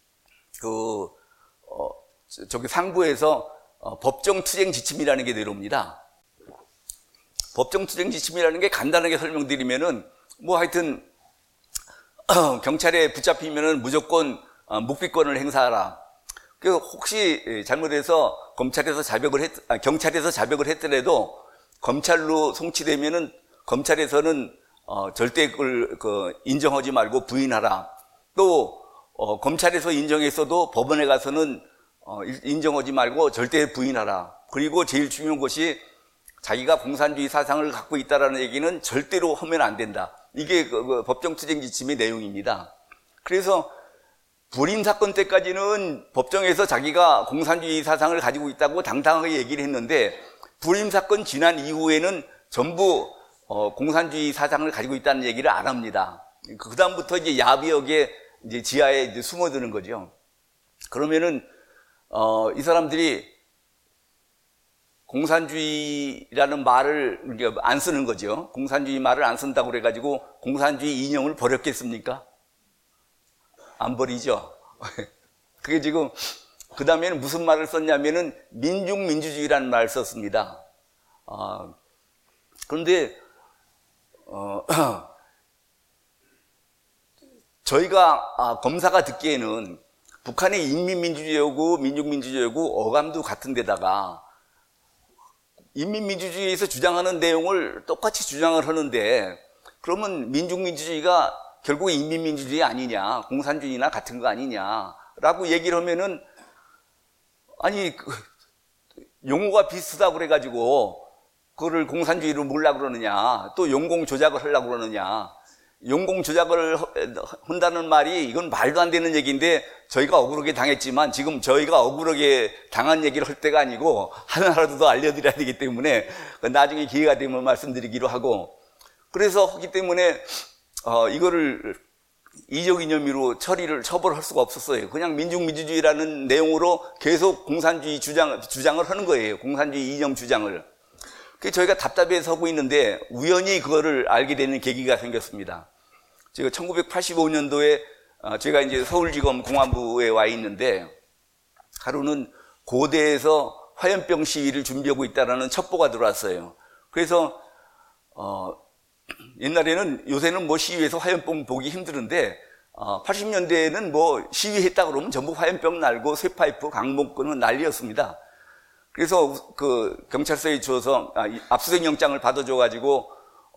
A: 저기 상부에서 법정투쟁 지침이라는 게 내려옵니다. 법정투쟁 지침이라는 게 간단하게 설명드리면은 하여튼 경찰에 붙잡히면은 무조건 묵비권을 행사하라. 그 혹시 잘못해서 경찰에서 자백을 했더라도 검찰로 송치되면은 검찰에서는 절대 그걸 인정하지 말고 부인하라. 또 검찰에서 인정했어도 법원에 가서는 인정하지 말고 절대 부인하라. 그리고 제일 중요한 것이 자기가 공산주의 사상을 갖고 있다라는 얘기는 절대로 하면 안 된다. 이게 법정투쟁 지침의 내용입니다. 그래서 불임 사건 때까지는 법정에서 자기가 공산주의 사상을 가지고 있다고 당당하게 얘기를 했는데, 불임 사건 지난 이후에는 전부 공산주의 사상을 가지고 있다는 얘기를 안 합니다. 그 다음부터 이제 야비하게 이제 지하에 이제 숨어드는 거죠. 그러면은 이 사람들이 공산주의라는 말을 안 쓰는 거죠. 공산주의 말을 안 쓴다고 그래가지고 공산주의 이념을 버렸겠습니까? 안 버리죠. 그게 지금 그 다음에는 무슨 말을 썼냐면은 민중민주주의라는 말을 썼습니다. 그런데 저희가 검사가 듣기에는 북한의 인민민주주의하고 민중민주주의하고 어감도 같은 데다가 인민민주주의에서 주장하는 내용을 똑같이 주장을 하는데 그러면 민중민주주의가 결국 인민민주주의 아니냐, 공산주의나 같은 거 아니냐라고 얘기를 하면은 아니 용어가 비슷하다고 그래가지고 그거를 공산주의로 몰라 그러느냐, 또 용공 조작을 하려고 그러느냐. 용공 조작을 한다는 말이 이건 말도 안 되는 얘기인데 저희가 억울하게 당했지만 지금 저희가 억울하게 당한 얘기를 할 때가 아니고 하나라도 더 알려드려야 되기 때문에 나중에 기회가 되면 말씀드리기로 하고, 그래서 하기 때문에 이거를 이적 이념으로 처벌할 수가 없었어요. 그냥 민중민주주의라는 내용으로 계속 공산주의 주장을 하는 거예요. 공산주의 이념 주장을. 그래서 저희가 답답해서 하고 있는데 우연히 그거를 알게 되는 계기가 생겼습니다. 제가 1985년도에 제가 이제 서울지검 공안부에 와 있는데 하루는 고대에서 화염병 시위를 준비하고 있다라는 첩보가 들어왔어요. 그래서 옛날에는, 요새는 뭐 시위에서 화염병 보기 힘드는데 80년대에는 뭐 시위했다 그러면 전부 화염병 날고 쇠파이프 강목 끄는 난리였습니다. 그래서 그 경찰서에 줘서 압수수색 영장을 받아줘가지고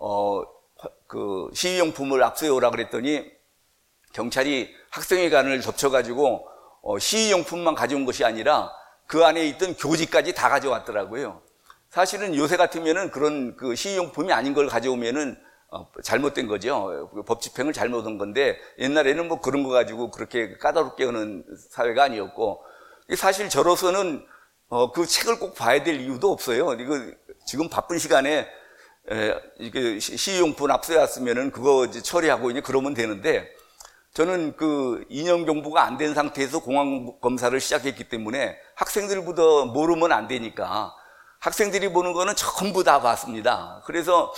A: 그 시위용품을 압수해 오라 그랬더니 경찰이 학생회관을 덮쳐가지고 시위용품만 가져온 것이 아니라 그 안에 있던 교지까지 다 가져왔더라고요. 사실은 요새 같으면은 그런 그 시위용품이 아닌 걸 가져오면은 잘못된 거죠. 법 집행을 잘못한 건데 옛날에는 뭐 그런 거 가지고 그렇게 까다롭게 하는 사회가 아니었고, 사실 저로서는 그 책을 꼭 봐야 될 이유도 없어요. 이거 지금 바쁜 시간에 이게 시위용품 압수해 왔으면은 그거 이제 처리하고 이제 그러면 되는데, 저는 그 이념 공부가 안 된 상태에서 공안 검사를 시작했기 때문에 학생들보다 모르면 안 되니까 학생들이 보는 거는 전부 다 봤습니다. 그래서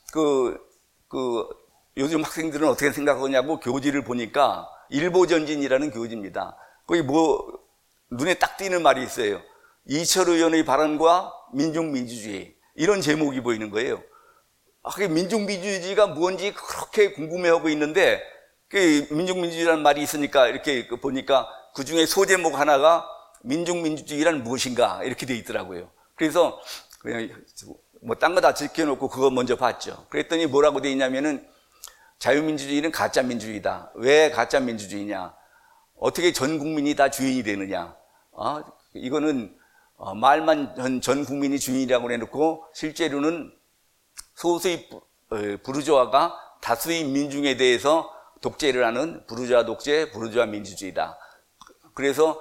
A: 요즘 학생들은 어떻게 생각하냐고 교지를 보니까 일보전진이라는 교지입니다. 거기 뭐 눈에 딱 띄는 말이 있어요. 이철 의원의 발언과 민중민주주의, 이런 제목이 보이는 거예요. 민중민주주의가 뭔지 그렇게 궁금해하고 있는데 그 민중민주주의라는 말이 있으니까 이렇게 보니까 그 중에 소제목 하나가 민중민주주의란 무엇인가 이렇게 돼 있더라고요. 그래서 그냥 뭐 딴 거 다 지켜놓고 그거 먼저 봤죠. 그랬더니 뭐라고 돼 있냐면은 자유민주주의는 가짜민주주의다. 왜 가짜민주주의냐? 어떻게 전 국민이 다 주인이 되느냐? 이거는 말만 전 국민이 주인이라고 해놓고 실제로는 소수의 부르주아가 다수의 민중에 대해서 독재를 하는 부르주아 독재, 부르주아 민주주의다. 그래서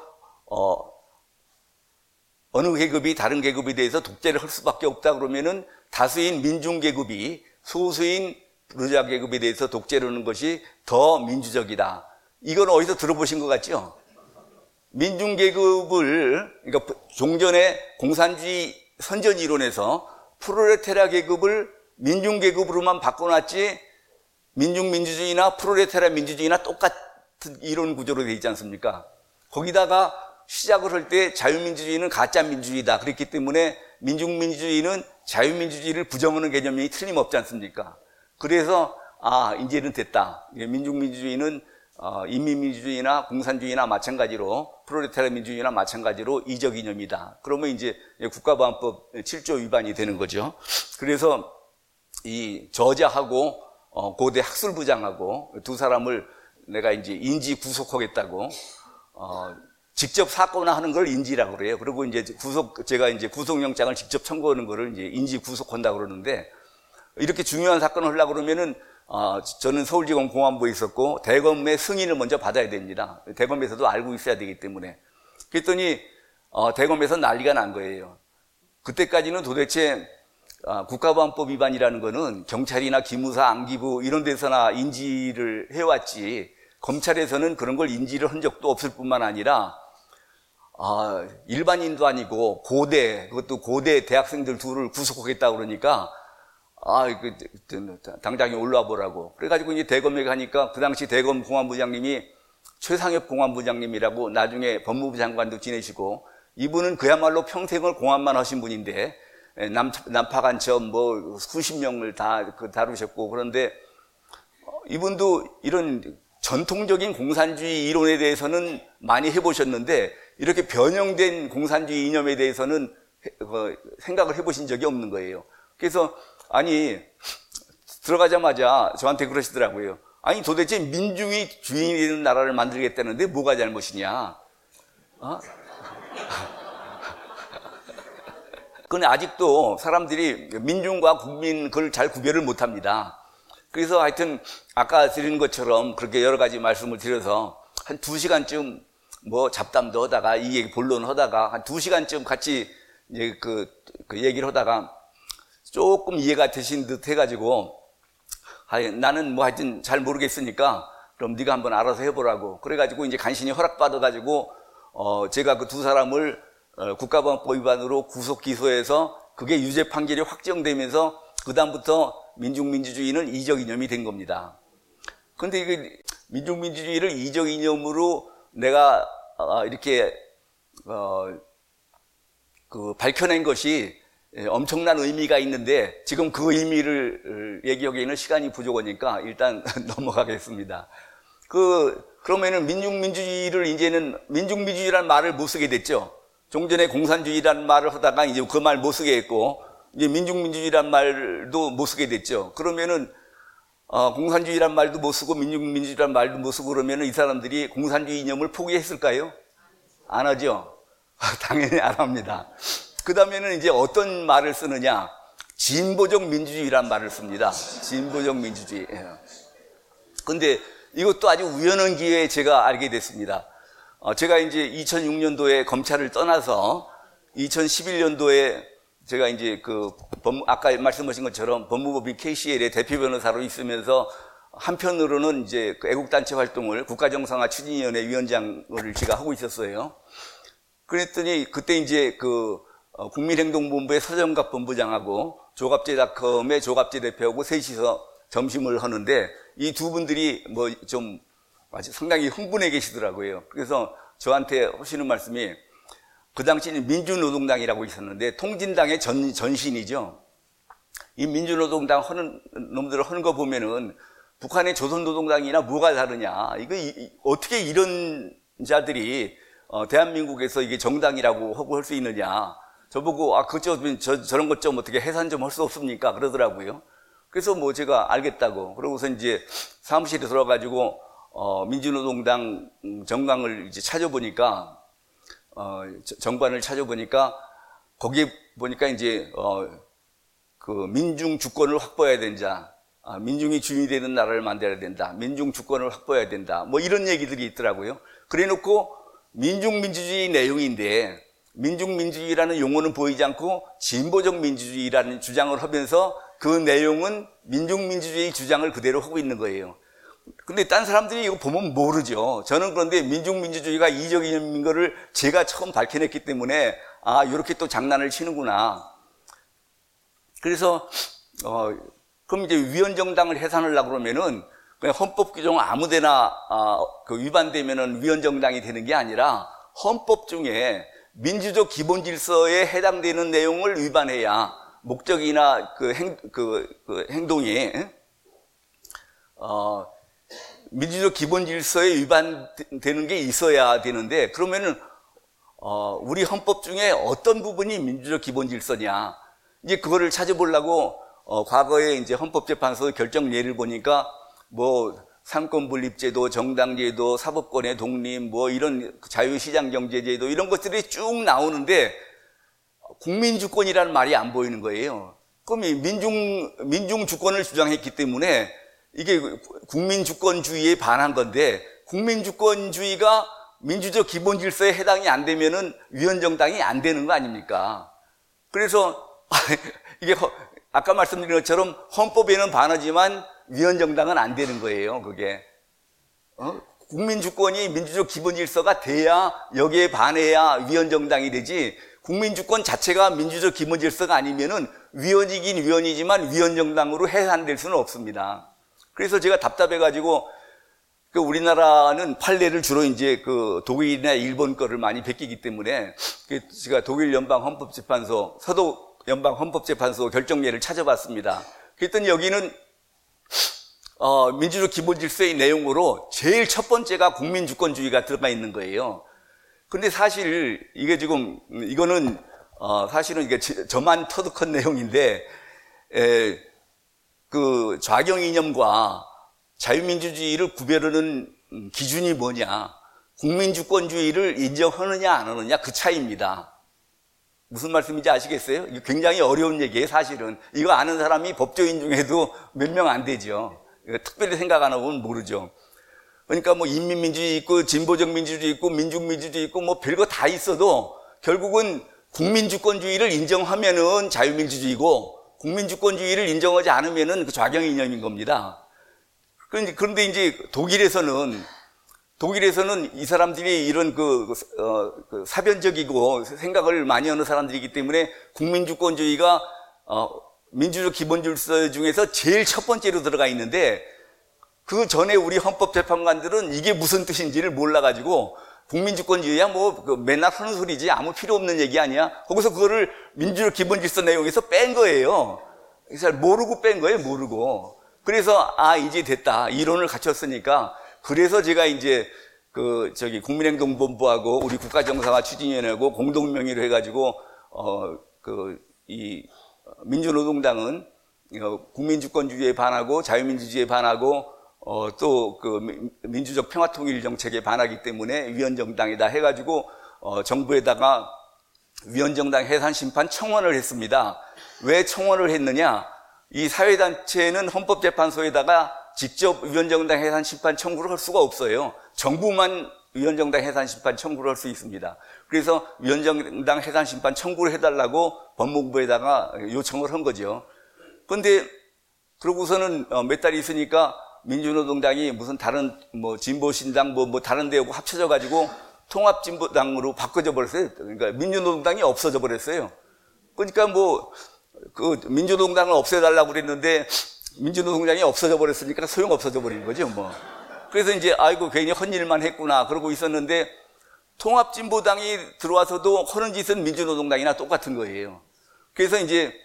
A: 어느 계급이 다른 계급에 대해서 독재를 할 수밖에 없다 그러면은 다수인 민중 계급이 소수인 부르주아 계급에 대해서 독재를 하는 것이 더 민주적이다. 이건 어디서 들어보신 것 같죠? 민중 계급을, 그러니까 종전의 공산주의 선전 이론에서 프롤레타리아 계급을 민중 계급으로만 바꿔놨지 민중민주주의나 프롤레타리아 민주주의나 똑같은 이론 구조로 되어 있지 않습니까? 거기다가 시작을 할 때 자유민주주의는 가짜민주주의다 그랬기 때문에 민중민주주의는 자유민주주의를 부정하는 개념이 틀림없지 않습니까? 그래서 이제는 됐다. 민중민주주의는 인민민주주의나 공산주의나 마찬가지로 프롤레타리아 민주주의나 마찬가지로 이적 이념이다. 그러면 이제 국가보안법 7조 위반이 되는 거죠. 그래서 이 저자하고 고대 학술부장하고 두 사람을 내가 이제 인지 구속하겠다고 직접 사건화하는 걸 인지라고 그래요. 그리고 이제 제가 이제 구속영장을 직접 청구하는 거를 이제 인지 구속한다고 그러는데, 이렇게 중요한 사건을 하려고 그러면은 저는 서울지검 공안부에 있었고 대검의 승인을 먼저 받아야 됩니다. 대검에서도 알고 있어야 되기 때문에. 그랬더니 대검에서 난리가 난 거예요. 그때까지는 도대체 국가보안법 위반이라는 거는 경찰이나 기무사, 안기부 이런 데서나 인지를 해왔지 검찰에서는 그런 걸 인지를 한 적도 없을 뿐만 아니라 일반인도 아니고 그것도 고대 대학생들 둘을 구속하겠다고 그러니까 당장에 올라와 보라고. 그래가지고 이제 대검에 가니까 그 당시 대검 공안부장님이 최상엽 공안부장님이라고 나중에 법무부 장관도 지내시고, 이분은 그야말로 평생을 공안만 하신 분인데 남파간첩 뭐 수십 명을 다 다루셨고, 그런데 이분도 이런 전통적인 공산주의 이론에 대해서는 많이 해보셨는데 이렇게 변형된 공산주의 이념에 대해서는 생각을 해보신 적이 없는 거예요. 그래서 아니 들어가자마자 저한테 그러시더라고요. 아니 도대체 민중이 주인이 되는 나라를 만들겠다는데 뭐가 잘못이냐? 그런데 아직도 사람들이 민중과 국민 그걸 잘 구별을 못합니다. 그래서 하여튼 아까 드린 것처럼 그렇게 여러 가지 말씀을 드려서 한 2시간쯤 뭐 잡담도 하다가 이 얘기 본론하다가 한 2시간쯤 같이 이제 그 얘기를 하다가 조금 이해가 되신 듯 해가지고 나는 뭐 하여튼 잘 모르겠으니까 그럼 네가 한번 알아서 해보라고 그래가지고 이제 간신히 허락받아가지고 제가 그 두 사람을 국가보안법 위반으로 구속 기소해서 그게 유죄 판결이 확정되면서 그다음부터 민중민주주의는 이적 이념이 된 겁니다. 그런데 이게 민중민주주의를 이적 이념으로 내가 이렇게 밝혀낸 것이 엄청난 의미가 있는데 지금 그 의미를 얘기하기에는 시간이 부족하니까 일단 넘어가겠습니다. 그러면은 민중민주주의를 이제는 민중민주주의라는 말을 못 쓰게 됐죠. 종전에 공산주의라는 말을 하다가 이제 그 말 못 쓰게 했고 이제 민중민주주의라는 말도 못 쓰게 됐죠. 그러면은 공산주의란 말도 못 쓰고 민중민주주의란 말도 못 쓰고 그러면은 이 사람들이 공산주의 이념을 포기했을까요? 안 하죠. 당연히 안 합니다. 그 다음에는 이제 어떤 말을 쓰느냐? 진보적 민주주의란 말을 씁니다. 진보적 민주주의. 근데 이것도 아주 우연한 기회에 제가 알게 됐습니다. 제가 이제 2006년도에 검찰을 떠나서 2011년도에 제가 이제 아까 말씀하신 것처럼 법무법인 KCL의 대표 변호사로 있으면서 한편으로는 이제 애국단체 활동을 국가정상화 추진위원회 위원장을 제가 하고 있었어요. 그랬더니 그때 이제 국민행동본부의 서정갑 본부장하고 조갑제닷컴의 조갑제 대표하고 셋이서 점심을 하는데 이 두 분들이 뭐 좀 아주 상당히 흥분해 계시더라고요. 그래서 저한테 하시는 말씀이 그 당시에는 민주노동당이라고 있었는데 통진당의 전신이죠. 이 민주노동당 하는 놈들을 하는 거 보면은 북한의 조선노동당이나 뭐가 다르냐. 어떻게 이런 자들이 대한민국에서 이게 정당이라고 하고 할 수 있느냐. 저보고 저런 것 좀 어떻게 해산 좀 할 수 없습니까? 그러더라고요. 그래서 뭐 제가 알겠다고. 그러고서 이제 사무실에 들어가가지고 민주노동당 정강을 이제 찾아보니까 정관을 찾아보니까 거기에 보니까 이제 민중 주권을 확보해야 된다. 민중이 주인이 되는 나라를 만들어야 된다. 민중 주권을 확보해야 된다. 뭐 이런 얘기들이 있더라고요. 그래놓고 민중민주주의 내용인데 민중민주주의라는 용어는 보이지 않고 진보적 민주주의라는 주장을 하면서 그 내용은 민중민주주의 주장을 그대로 하고 있는 거예요. 근데 딴 사람들이 이거 보면 모르죠. 저는 그런데 민중민주주의가 이적 이념인 거를 제가 처음 밝혀냈기 때문에 이렇게 또 장난을 치는구나. 그래서 그럼 이제 위원정당을 해산하려고 그러면은 그냥 헌법 규정 아무데나 위반되면은 위원정당이 되는 게 아니라 헌법 중에 민주적 기본 질서에 해당되는 내용을 위반해야 목적이나 행동이 민주적 기본 질서에 위반되는 게 있어야 되는데 그러면은 우리 헌법 중에 어떤 부분이 민주적 기본 질서냐 이제 그거를 찾아보려고 과거에 이제 헌법재판소 결정 예를 보니까 뭐 삼권분립제도, 정당제도, 사법권의 독립, 뭐 이런 자유시장경제제도 이런 것들이 쭉 나오는데 국민주권이라는 말이 안 보이는 거예요. 그럼 민중주권을 주장했기 때문에 이게 국민주권주의에 반한 건데 국민주권주의가 민주적 기본질서에 해당이 안 되면은 위원정당이 안 되는 거 아닙니까? 그래서 이게 아까 말씀드린 것처럼 헌법에는 반하지만 위원정당은 안 되는 거예요, 그게. 국민주권이 민주적 기본질서가 돼야 여기에 반해야 위원정당이 되지 국민주권 자체가 민주적 기본질서가 아니면은 위원이긴 위원이지만 위원정당으로 해산될 수는 없습니다. 그래서 제가 답답해가지고 우리나라는 판례를 주로 이제 독일이나 일본 거를 많이 베끼기 때문에 제가 독일 연방헌법재판소, 서도 연방헌법재판소 결정례를 찾아봤습니다. 그랬더니 여기는 민주적 기본질서의 내용으로 제일 첫 번째가 국민주권주의가 들어가 있는 거예요. 근데 사실 이게 지금 이거는 사실은 이게 저만 터득한 내용인데, 그 좌경 이념과 자유민주주의를 구별하는 기준이 뭐냐, 국민주권주의를 인정하느냐 안 하느냐 그 차이입니다. 무슨 말씀인지 아시겠어요? 이거 굉장히 어려운 얘기예요. 사실은 이거 아는 사람이 법조인 중에도 몇 명 안 되죠. 특별히 생각 안 하면 모르죠. 그러니까 뭐 인민민주주의 있고 진보적 민주주의 있고 민중민주주의 있고 뭐 별거 다 있어도 결국은 국민주권주의를 인정하면은 자유민주주의고 국민주권주의를 인정하지 않으면은 그 좌경 이념인 겁니다. 그런데 이제 독일에서는 이 사람들이 이런 그 사변적이고 생각을 많이 하는 사람들이기 때문에 국민주권주의가 민주적 기본질서 중에서 제일 첫 번째로 들어가 있는데, 그 전에 우리 헌법재판관들은 이게 무슨 뜻인지를 몰라가지고 국민주권주의야 뭐 맨날 하는 소리지 아무 필요 없는 얘기 아니야, 거기서 그거를 민주적 기본질서 내용에서 뺀 거예요. 잘 모르고 뺀 거예요. 모르고. 그래서 이제 됐다, 이론을 갖췄으니까. 그래서 제가 이제 국민행동본부하고 우리 국가정상화 추진위원회하고 공동명의로 해가지고 이 민주노동당은 국민주권주의에 반하고 자유민주주의에 반하고 또 그 민주적 평화통일 정책에 반하기 때문에 위헌정당이다 해가지고 정부에다가 위헌정당 해산심판 청원을 했습니다. 왜 청원을 했느냐? 이 사회단체는 헌법재판소에다가 직접 위헌정당 해산심판 청구를 할 수가 없어요. 정부만 위헌정당 해산심판 청구를 할 수 있습니다. 그래서 위헌정당 해산심판 청구를 해달라고 법무부에다가 요청을 한 거죠. 그런데 그러고서는 몇 달이 있으니까 민주노동당이 무슨 다른 뭐 진보신당 뭐 다른 데하고 합쳐져 가지고 통합진보당으로 바꿔져 버렸어요. 그러니까 민주노동당이 없어져 버렸어요. 그러니까 뭐 그 민주노동당을 없애달라고 그랬는데 민주노동당이 없어져 버렸으니까 소용 없어져 버린 거죠, 뭐. 그래서 이제 아이고 괜히 헛일만 했구나 그러고 있었는데, 통합진보당이 들어와서도 하는 짓은 민주노동당이나 똑같은 거예요. 그래서 이제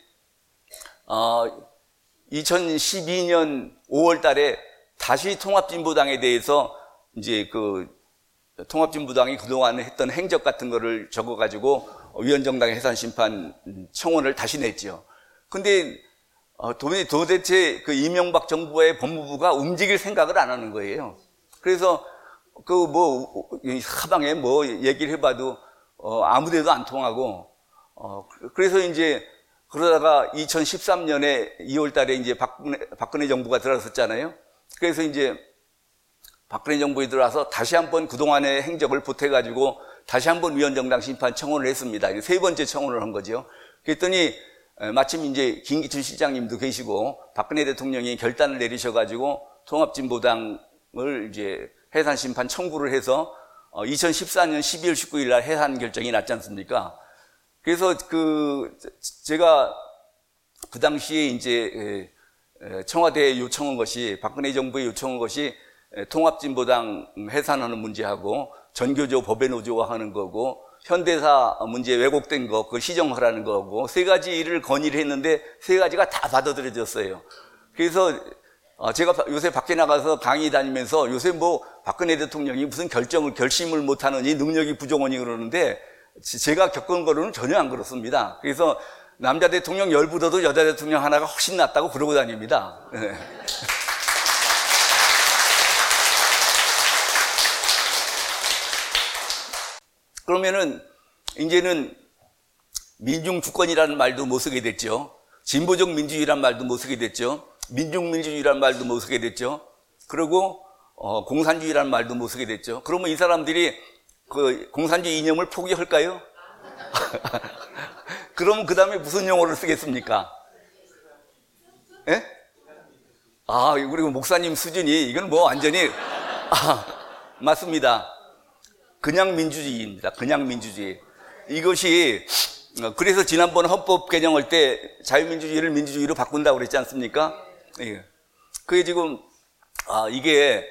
A: 2012년 5월 달에 다시 통합진보당에 대해서 이제 그 통합진보당이 그동안 했던 행적 같은 거를 적어가지고 위헌정당 해산심판 청원을 다시 냈죠. 근데 도대체 그 이명박 정부의 법무부가 움직일 생각을 안 하는 거예요. 그래서 그 뭐 사방에 뭐 얘기를 해봐도 아무데도 안 통하고, 그래서 이제 그러다가 2013년에 2월 달에 이제 박근혜 정부가 들어섰잖아요. 그래서 이제 박근혜 정부에 들어와서 다시 한번 그동안의 행적을 보태가지고 다시 한번 위헌정당 심판 청원을 했습니다. 세 번째 청원을 한 거죠. 그랬더니 마침 이제 김기춘 시장님도 계시고 박근혜 대통령이 결단을 내리셔가지고 통합진보당을 이제 해산 심판 청구를 해서 2014년 12월 19일 날 해산 결정이 났지 않습니까? 그래서 제가 그 당시에 이제 청와대에 요청한 것이, 박근혜 정부에 요청한 것이 통합진보당 해산하는 문제하고 전교조 법외 노조화하는 거고 현대사 문제 왜곡된 거 그걸 시정하라는 거고 세 가지 일을 건의를 했는데 세 가지가 다 받아들여졌어요. 그래서 제가 요새 밖에 나가서 강의 다니면서 요새 뭐 박근혜 대통령이 무슨 결심을 못하느니 능력이 부족하니 그러는데 제가 겪은 거로는 전혀 안 그렇습니다. 그래서 남자 대통령 열보다도 여자 대통령 하나가 훨씬 낫다고 그러고 다닙니다. 네. 그러면은 이제는 민중주권이라는 말도 못 쓰게 됐죠. 진보적 민주주의란 말도 못 쓰게 됐죠. 민중민주주의란 말도 못 쓰게 됐죠. 그리고 공산주의란 말도 못 쓰게 됐죠. 그러면 이 사람들이 그 공산주의 이념을 포기할까요? 그러면 그 다음에 무슨 용어를 쓰겠습니까? 예? 그리고 목사님 수준이 이건 뭐 완전히 맞습니다. 그냥 민주주의입니다. 그냥 민주주의. 이것이 그래서 지난번 헌법 개정할 때 자유민주주의를 민주주의로 바꾼다고 그랬지 않습니까? 예. 그게 지금 이게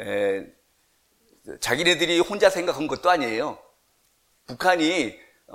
A: 자기네들이 혼자 생각한 것도 아니에요. 북한이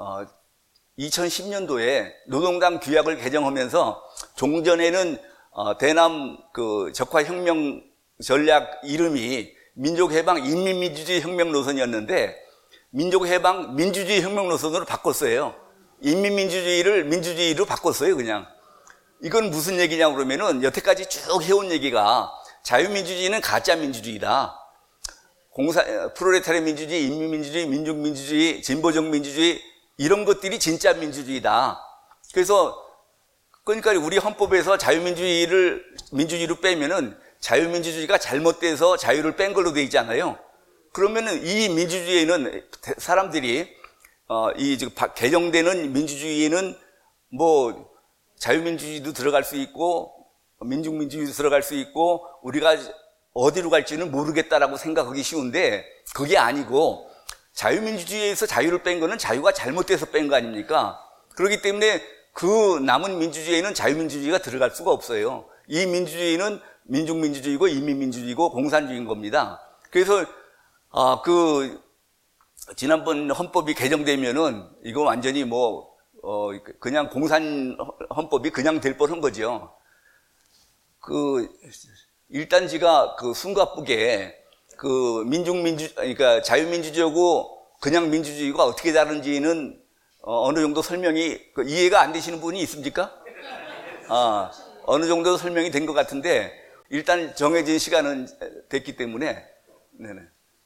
A: 2010년도에 노동당 규약을 개정하면서 종전에는 대남 그 적화혁명 전략 이름이 민족해방 인민민주주의 혁명 노선이었는데 민족해방 민주주의 혁명 노선으로 바꿨어요. 인민민주주의를 민주주의로 바꿨어요, 그냥. 이건 무슨 얘기냐 그러면은 여태까지 쭉 해온 얘기가 자유민주주의는 가짜 민주주의다. 프롤레타리아 민주주의, 인민민주주의, 민족민주주의, 진보적 민주주의 이런 것들이 진짜 민주주의다. 그래서 그러니까 우리 헌법에서 자유민주주의를 민주주의로 빼면은 자유민주주의가 잘못돼서 자유를 뺀 걸로 돼 있잖아요. 그러면은 이 민주주의에는 사람들이 이 지금 개정되는 민주주의에는 뭐 자유민주주의도 들어갈 수 있고 민족민주주의도 들어갈 수 있고 우리가 어디로 갈지는 모르겠다라고 생각하기 쉬운데 그게 아니고 자유민주주의에서 자유를 뺀 거는 자유가 잘못돼서 뺀 거 아닙니까? 그렇기 때문에 그 남은 민주주의에는 자유민주주의가 들어갈 수가 없어요. 이 민주주의는 민족민주주의고 인민민주주의고 공산주의인 겁니다. 그래서 지난번 헌법이 개정되면은 이거 완전히 그냥 공산 헌법이 그냥 될 뻔한 거죠. 일단 제가 숨가쁘게 그러니까 자유민주주의고 그냥 민주주의가 어떻게 다른지는 어느 정도 설명이 이해가 안 되시는 분이 있습니까? 어느 정도 설명이 된 것 같은데 일단 정해진 시간은 됐기 때문에 네네.